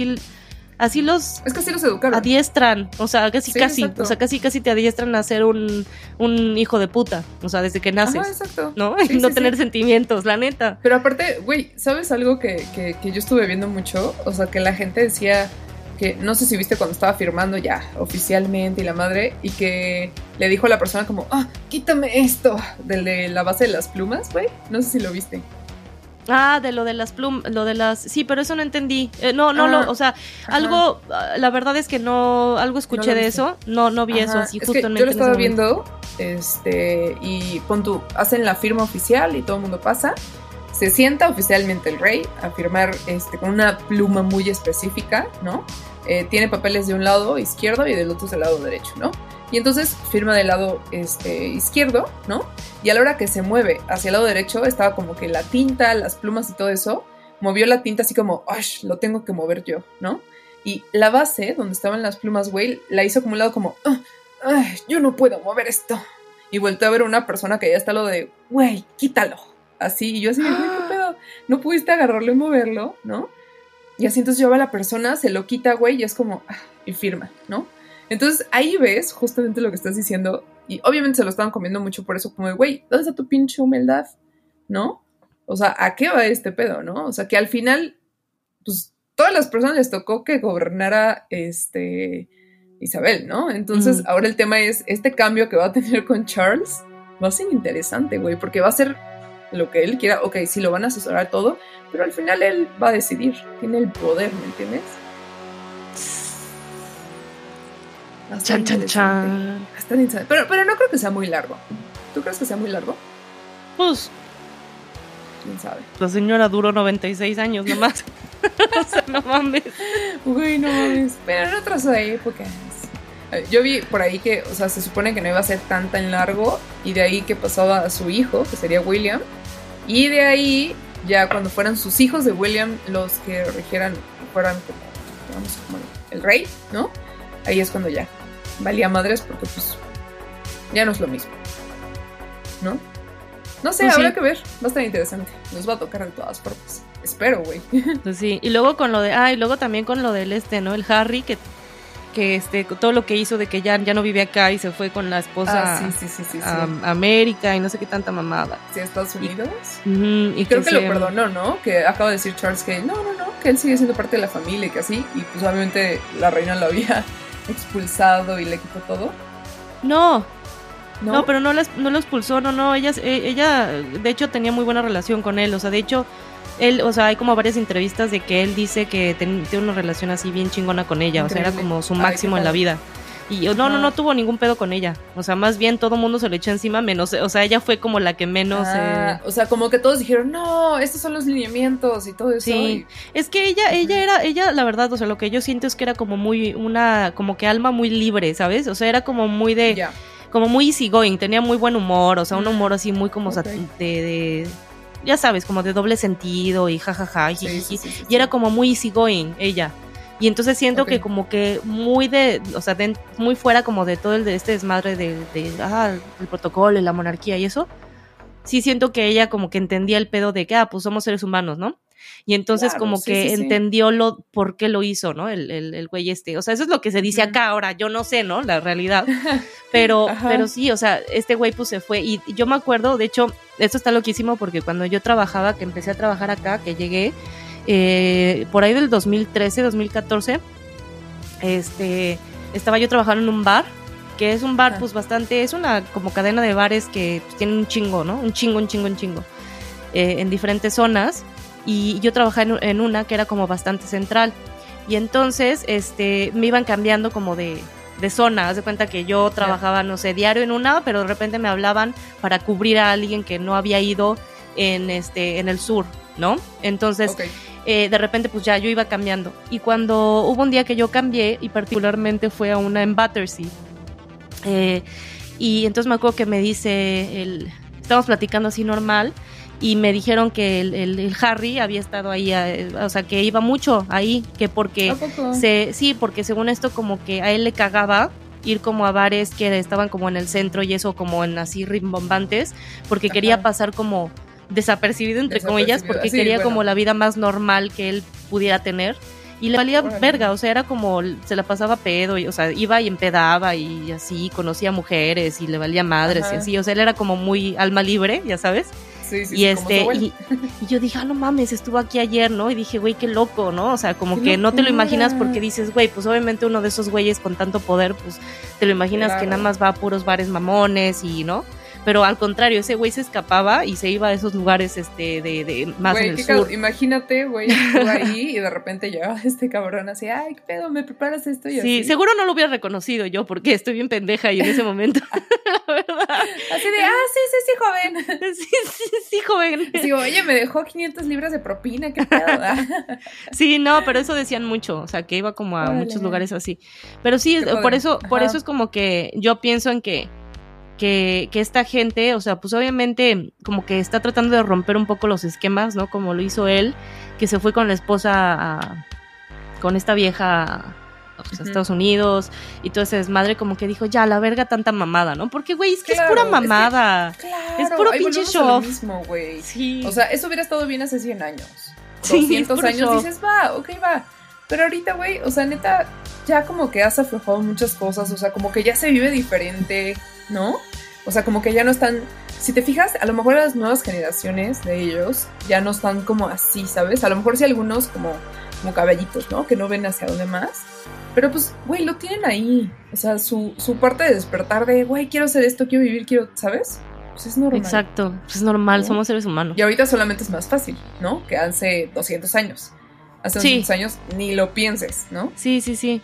los... Es que así los educaron. Adiestran, o sea, casi, exacto. O sea, casi te adiestran a ser un hijo de puta, o sea, desde que naces. Exacto. ¿No? Y no tener sentimientos, la neta. Pero aparte, güey, ¿sabes algo que yo estuve viendo mucho? O sea, que la gente decía que, no sé si viste cuando estaba firmando ya oficialmente y la madre, y que le dijo a la persona como, quítame esto, de la base de las plumas, güey. No sé si lo viste. De lo de las plumas, sí, pero eso no entendí. O sea, algo, la verdad es que no, algo escuché de eso, no vi eso así justo en el... Yo lo estaba viendo, y pon tú, hacen la firma oficial y todo el mundo pasa, se sienta oficialmente el rey a firmar con una pluma muy específica, ¿no? Tiene papeles de un lado izquierdo y del otro del lado derecho, ¿no? Y entonces firma del lado izquierdo, ¿no? Y a la hora que se mueve hacia el lado derecho, estaba como que la tinta, las plumas y todo eso, movió la tinta así como, lo tengo que mover yo, ¿no? Y la base, donde estaban las plumas, güey, la hizo como un lado como, yo no puedo mover esto. Y volteó a ver a una persona que ya está lo de, güey, quítalo. Así, y yo así, güey, ¿qué pedo? No pudiste agarrarlo y moverlo, ¿no? Y así entonces lleva a la persona, se lo quita, güey, y es como, y firma, ¿no? Entonces ahí ves justamente lo que estás diciendo, y obviamente se lo estaban comiendo mucho por eso, como de, güey, ¿dónde está tu pinche humildad? ¿No? O sea, ¿a qué va este pedo, no? O sea, que al final, pues, todas las personas les tocó que gobernara, Isabel, ¿no? Entonces, ahora el tema es, este cambio que va a tener con Charles va a ser interesante, güey, porque va a ser lo que él quiera. Ok, sí lo van a asesorar todo, pero al final él va a decidir, tiene el poder, ¿me entiendes? Chan. Pero no creo que sea muy largo. ¿Tú crees que sea muy largo? Pues, quién sabe. La señora duró 96 años nomás. O sea, no mames. Uy, no mames. Pero en otras épocas. Yo vi por ahí que, o sea, se supone que no iba a ser tan largo, y de ahí que pasaba a su hijo, que sería William, y de ahí ya cuando fueran sus hijos de William los que fueran como, digamos, como el rey, ¿no? Ahí es cuando ya valía madres, porque pues ya no es lo mismo, ¿no? No sé, pues habrá que ver, va a estar interesante, nos va a tocar de todas formas. espero, güey. Pues sí, y luego con lo de, y luego también con lo del ¿no? El Harry, que todo lo que hizo de que ya no vive acá y se fue con la esposa sí. a América y no sé qué tanta mamada. Sí, a Estados Unidos. Y creo que lo perdonó, ¿no? Que acaba de decir Charles que no, que él sigue siendo parte de la familia y que así, y pues obviamente la reina lo había expulsado y le quitó todo. No, pero no lo expulsó, no, ella de hecho tenía muy buena relación con él, o sea, de hecho él, o sea, hay como varias entrevistas de que él dice que tiene una relación así bien chingona con ella. Increíble. O sea, era como su máximo en la vida. Y no tuvo ningún pedo con ella. O sea, más bien todo el mundo se lo echó encima, menos, o sea, ella fue como la que menos... O sea, como que todos dijeron, no, estos son los lineamientos y todo eso. Sí, es que ella, la verdad, o sea, lo que yo siento es que era como como que alma muy libre, ¿sabes? O sea, era como muy de... Yeah. Como muy easygoing, tenía muy buen humor, o sea, un humor así muy como de ya sabes, como de doble sentido y jajaja, sí. Y era como muy easygoing ella. Y entonces siento que como que muy muy fuera como de todo este desmadre del protocolo y la monarquía y eso. Sí siento que ella como que entendía el pedo de que, pues somos seres humanos, ¿no? Y entonces como que entendió por qué lo hizo, ¿no? El güey O sea, eso es lo que se dice acá ahora, yo no sé, ¿no? La realidad. Pero sí, o sea, este güey pues se fue. Y yo me acuerdo, de hecho, esto está loquísimo porque cuando yo trabajaba, que empecé a trabajar acá, que llegué, por ahí del 2013, 2014, estaba yo trabajando en un bar, que es un bar pues bastante, es una como cadena de bares que pues, tienen un chingo, ¿no? Un chingo. En diferentes zonas. Y yo trabajaba en una que era como bastante central. Y entonces me iban cambiando como de zona. Haz de cuenta que yo trabajaba, no sé, diario en una, pero de repente me hablaban para cubrir a alguien que no había ido en el sur, ¿no? Entonces, de repente pues ya yo iba cambiando. Y cuando hubo un día que yo cambié, y particularmente fue a una en Battersea, y entonces me acuerdo que me dice, estábamos platicando así normal, y me dijeron que el Harry había estado ahí, o sea, que iba mucho ahí, que porque porque según esto como que a él le cagaba ir como a bares que estaban como en el centro y eso como en así rimbombantes, porque quería pasar como desapercibido entre comillas, porque quería como la vida más normal que él pudiera tener. Y le valía verga, o sea, era como, se la pasaba pedo, o sea, iba y empedaba y así, conocía mujeres y le valía madres y así, o sea, él era como muy alma libre, ya sabes. Sí, y yo dije, no mames, estuvo aquí ayer, ¿no? Y dije, güey, qué loco, ¿no? O sea, como que no te lo imaginas porque dices, güey, pues obviamente uno de esos güeyes con tanto poder, pues te lo imaginas que nada más va a puros bares mamones y, ¿no? Pero al contrario, ese güey se escapaba y se iba a esos lugares de más en el sur. Imagínate, güey, tú ahí y de repente llegaba este cabrón así, ay, qué pedo, ¿me preparas esto? Y sí, así. Seguro no lo hubiera reconocido yo porque estoy bien pendeja y en ese momento, la verdad. Así de, sí, joven. Sí, joven. Sí, oye, me dejó 500 libras de propina, qué pedo. Sí, no, pero eso decían mucho, o sea, que iba como a muchos lugares así. Pero sí, por eso es como que yo pienso en que esta gente, o sea, pues obviamente como que está tratando de romper un poco los esquemas, ¿no? Como lo hizo él, que se fue con la esposa con esta vieja pues, a Estados Unidos y todo ese desmadre, como que dijo, ya, la verga tanta mamada, ¿no? Porque, güey, es que es pura mamada. Es puro pinche show. Mismo, güey. Sí. O sea, eso hubiera estado bien hace 100 años. 200 años show. Dices, va. Pero ahorita, güey, o sea, neta, ya como que has aflojado muchas cosas, o sea, como que ya se vive diferente, ¿no? O sea, como que ya no están... Si te fijas, a lo mejor las nuevas generaciones de ellos ya no están como así, ¿sabes? A lo mejor sí algunos como caballitos, ¿no? Que no ven hacia dónde más. Pero pues, güey, lo tienen ahí. O sea, su parte de despertar de, güey, quiero hacer esto, quiero vivir, ¿sabes? Pues es normal. Exacto, pues es normal, ¿no? Somos seres humanos. Y ahorita solamente es más fácil, ¿no? Que hace 200 años. Hace 200 años ni lo pienses, ¿no? Sí.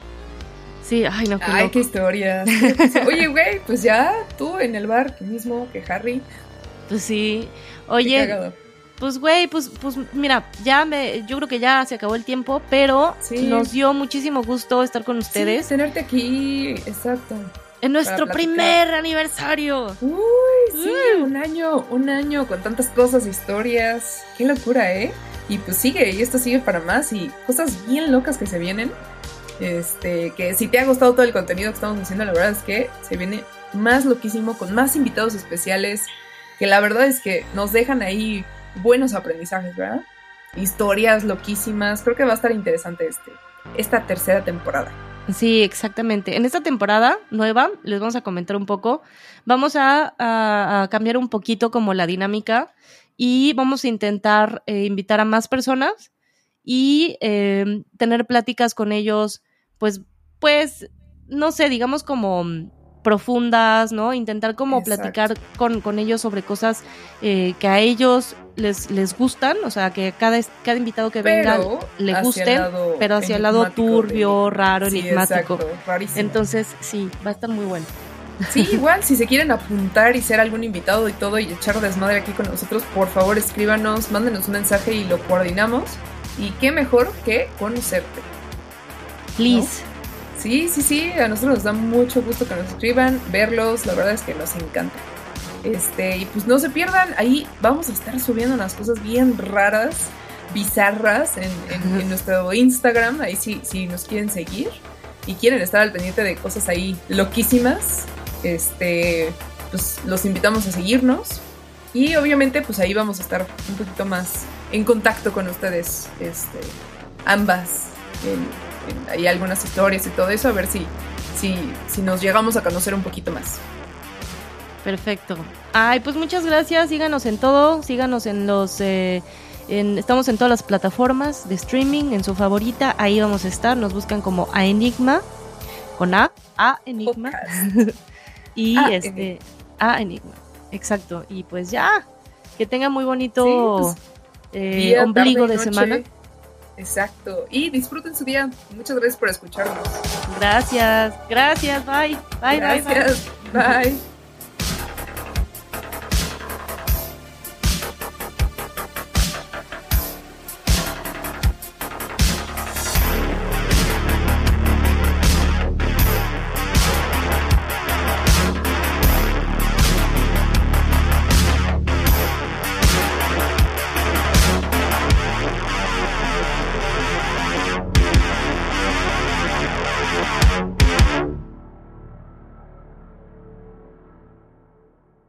Sí, ay, no, qué loco. Qué historias. Oye, güey, pues ya tú en el bar, mismo que Harry. Pues sí. Oye, pues güey, pues mira, yo creo que ya se acabó el tiempo, pero nos dio muchísimo gusto estar con ustedes. Sí, tenerte aquí, exacto. En nuestro primer aniversario. Uy, sí, un año con tantas cosas, historias. Qué locura, ¿eh? Y pues sigue, y esto sigue para más y cosas bien locas que se vienen. Que si te ha gustado todo el contenido que estamos haciendo, la verdad es que se viene más loquísimo, con más invitados especiales, que la verdad es que nos dejan ahí buenos aprendizajes, ¿verdad? historias loquísimas. Creo que va a estar interesante esta tercera temporada. Sí, exactamente. En esta temporada nueva, les vamos a comentar un poco, vamos a cambiar un poquito como la dinámica y vamos a intentar invitar a más personas y tener pláticas con ellos, pues, no sé, digamos como profundas, ¿no? Intentar como platicar con ellos sobre cosas que a ellos les gustan, o sea, que cada invitado que venga le guste, pero hacia el lado turbio, raro, enigmático. Exacto, rarísimo. Entonces, sí, va a estar muy bueno. Sí, igual, si se quieren apuntar y ser algún invitado y todo y echar desmadre aquí con nosotros, por favor escríbanos, mándenos un mensaje y lo coordinamos. Y qué mejor que conocerte. Please. ¿No? Sí, a nosotros nos da mucho gusto que nos escriban, verlos, la verdad es que nos encanta. Y pues no se pierdan, ahí vamos a estar subiendo unas cosas bien raras, bizarras en nuestro Instagram, ahí si nos quieren seguir y quieren estar al pendiente de cosas ahí loquísimas, pues los invitamos a seguirnos y obviamente pues ahí vamos a estar un poquito más en contacto con ustedes, ambas, hay algunas historias y todo eso, a ver si nos llegamos a conocer un poquito más. Perfecto. Ay, pues muchas gracias, síganos en todo, síganos en los... estamos en todas las plataformas de streaming, en su favorita, ahí vamos a estar, nos buscan como A Enigma, con A Enigma. Y A Enigma, exacto. Y pues ya, que tengan muy bonito día, ombligo tarde, de noche. Semana. Exacto. Y disfruten su día. Muchas gracias por escucharnos. Gracias. Bye. Bye. Gracias. Bye.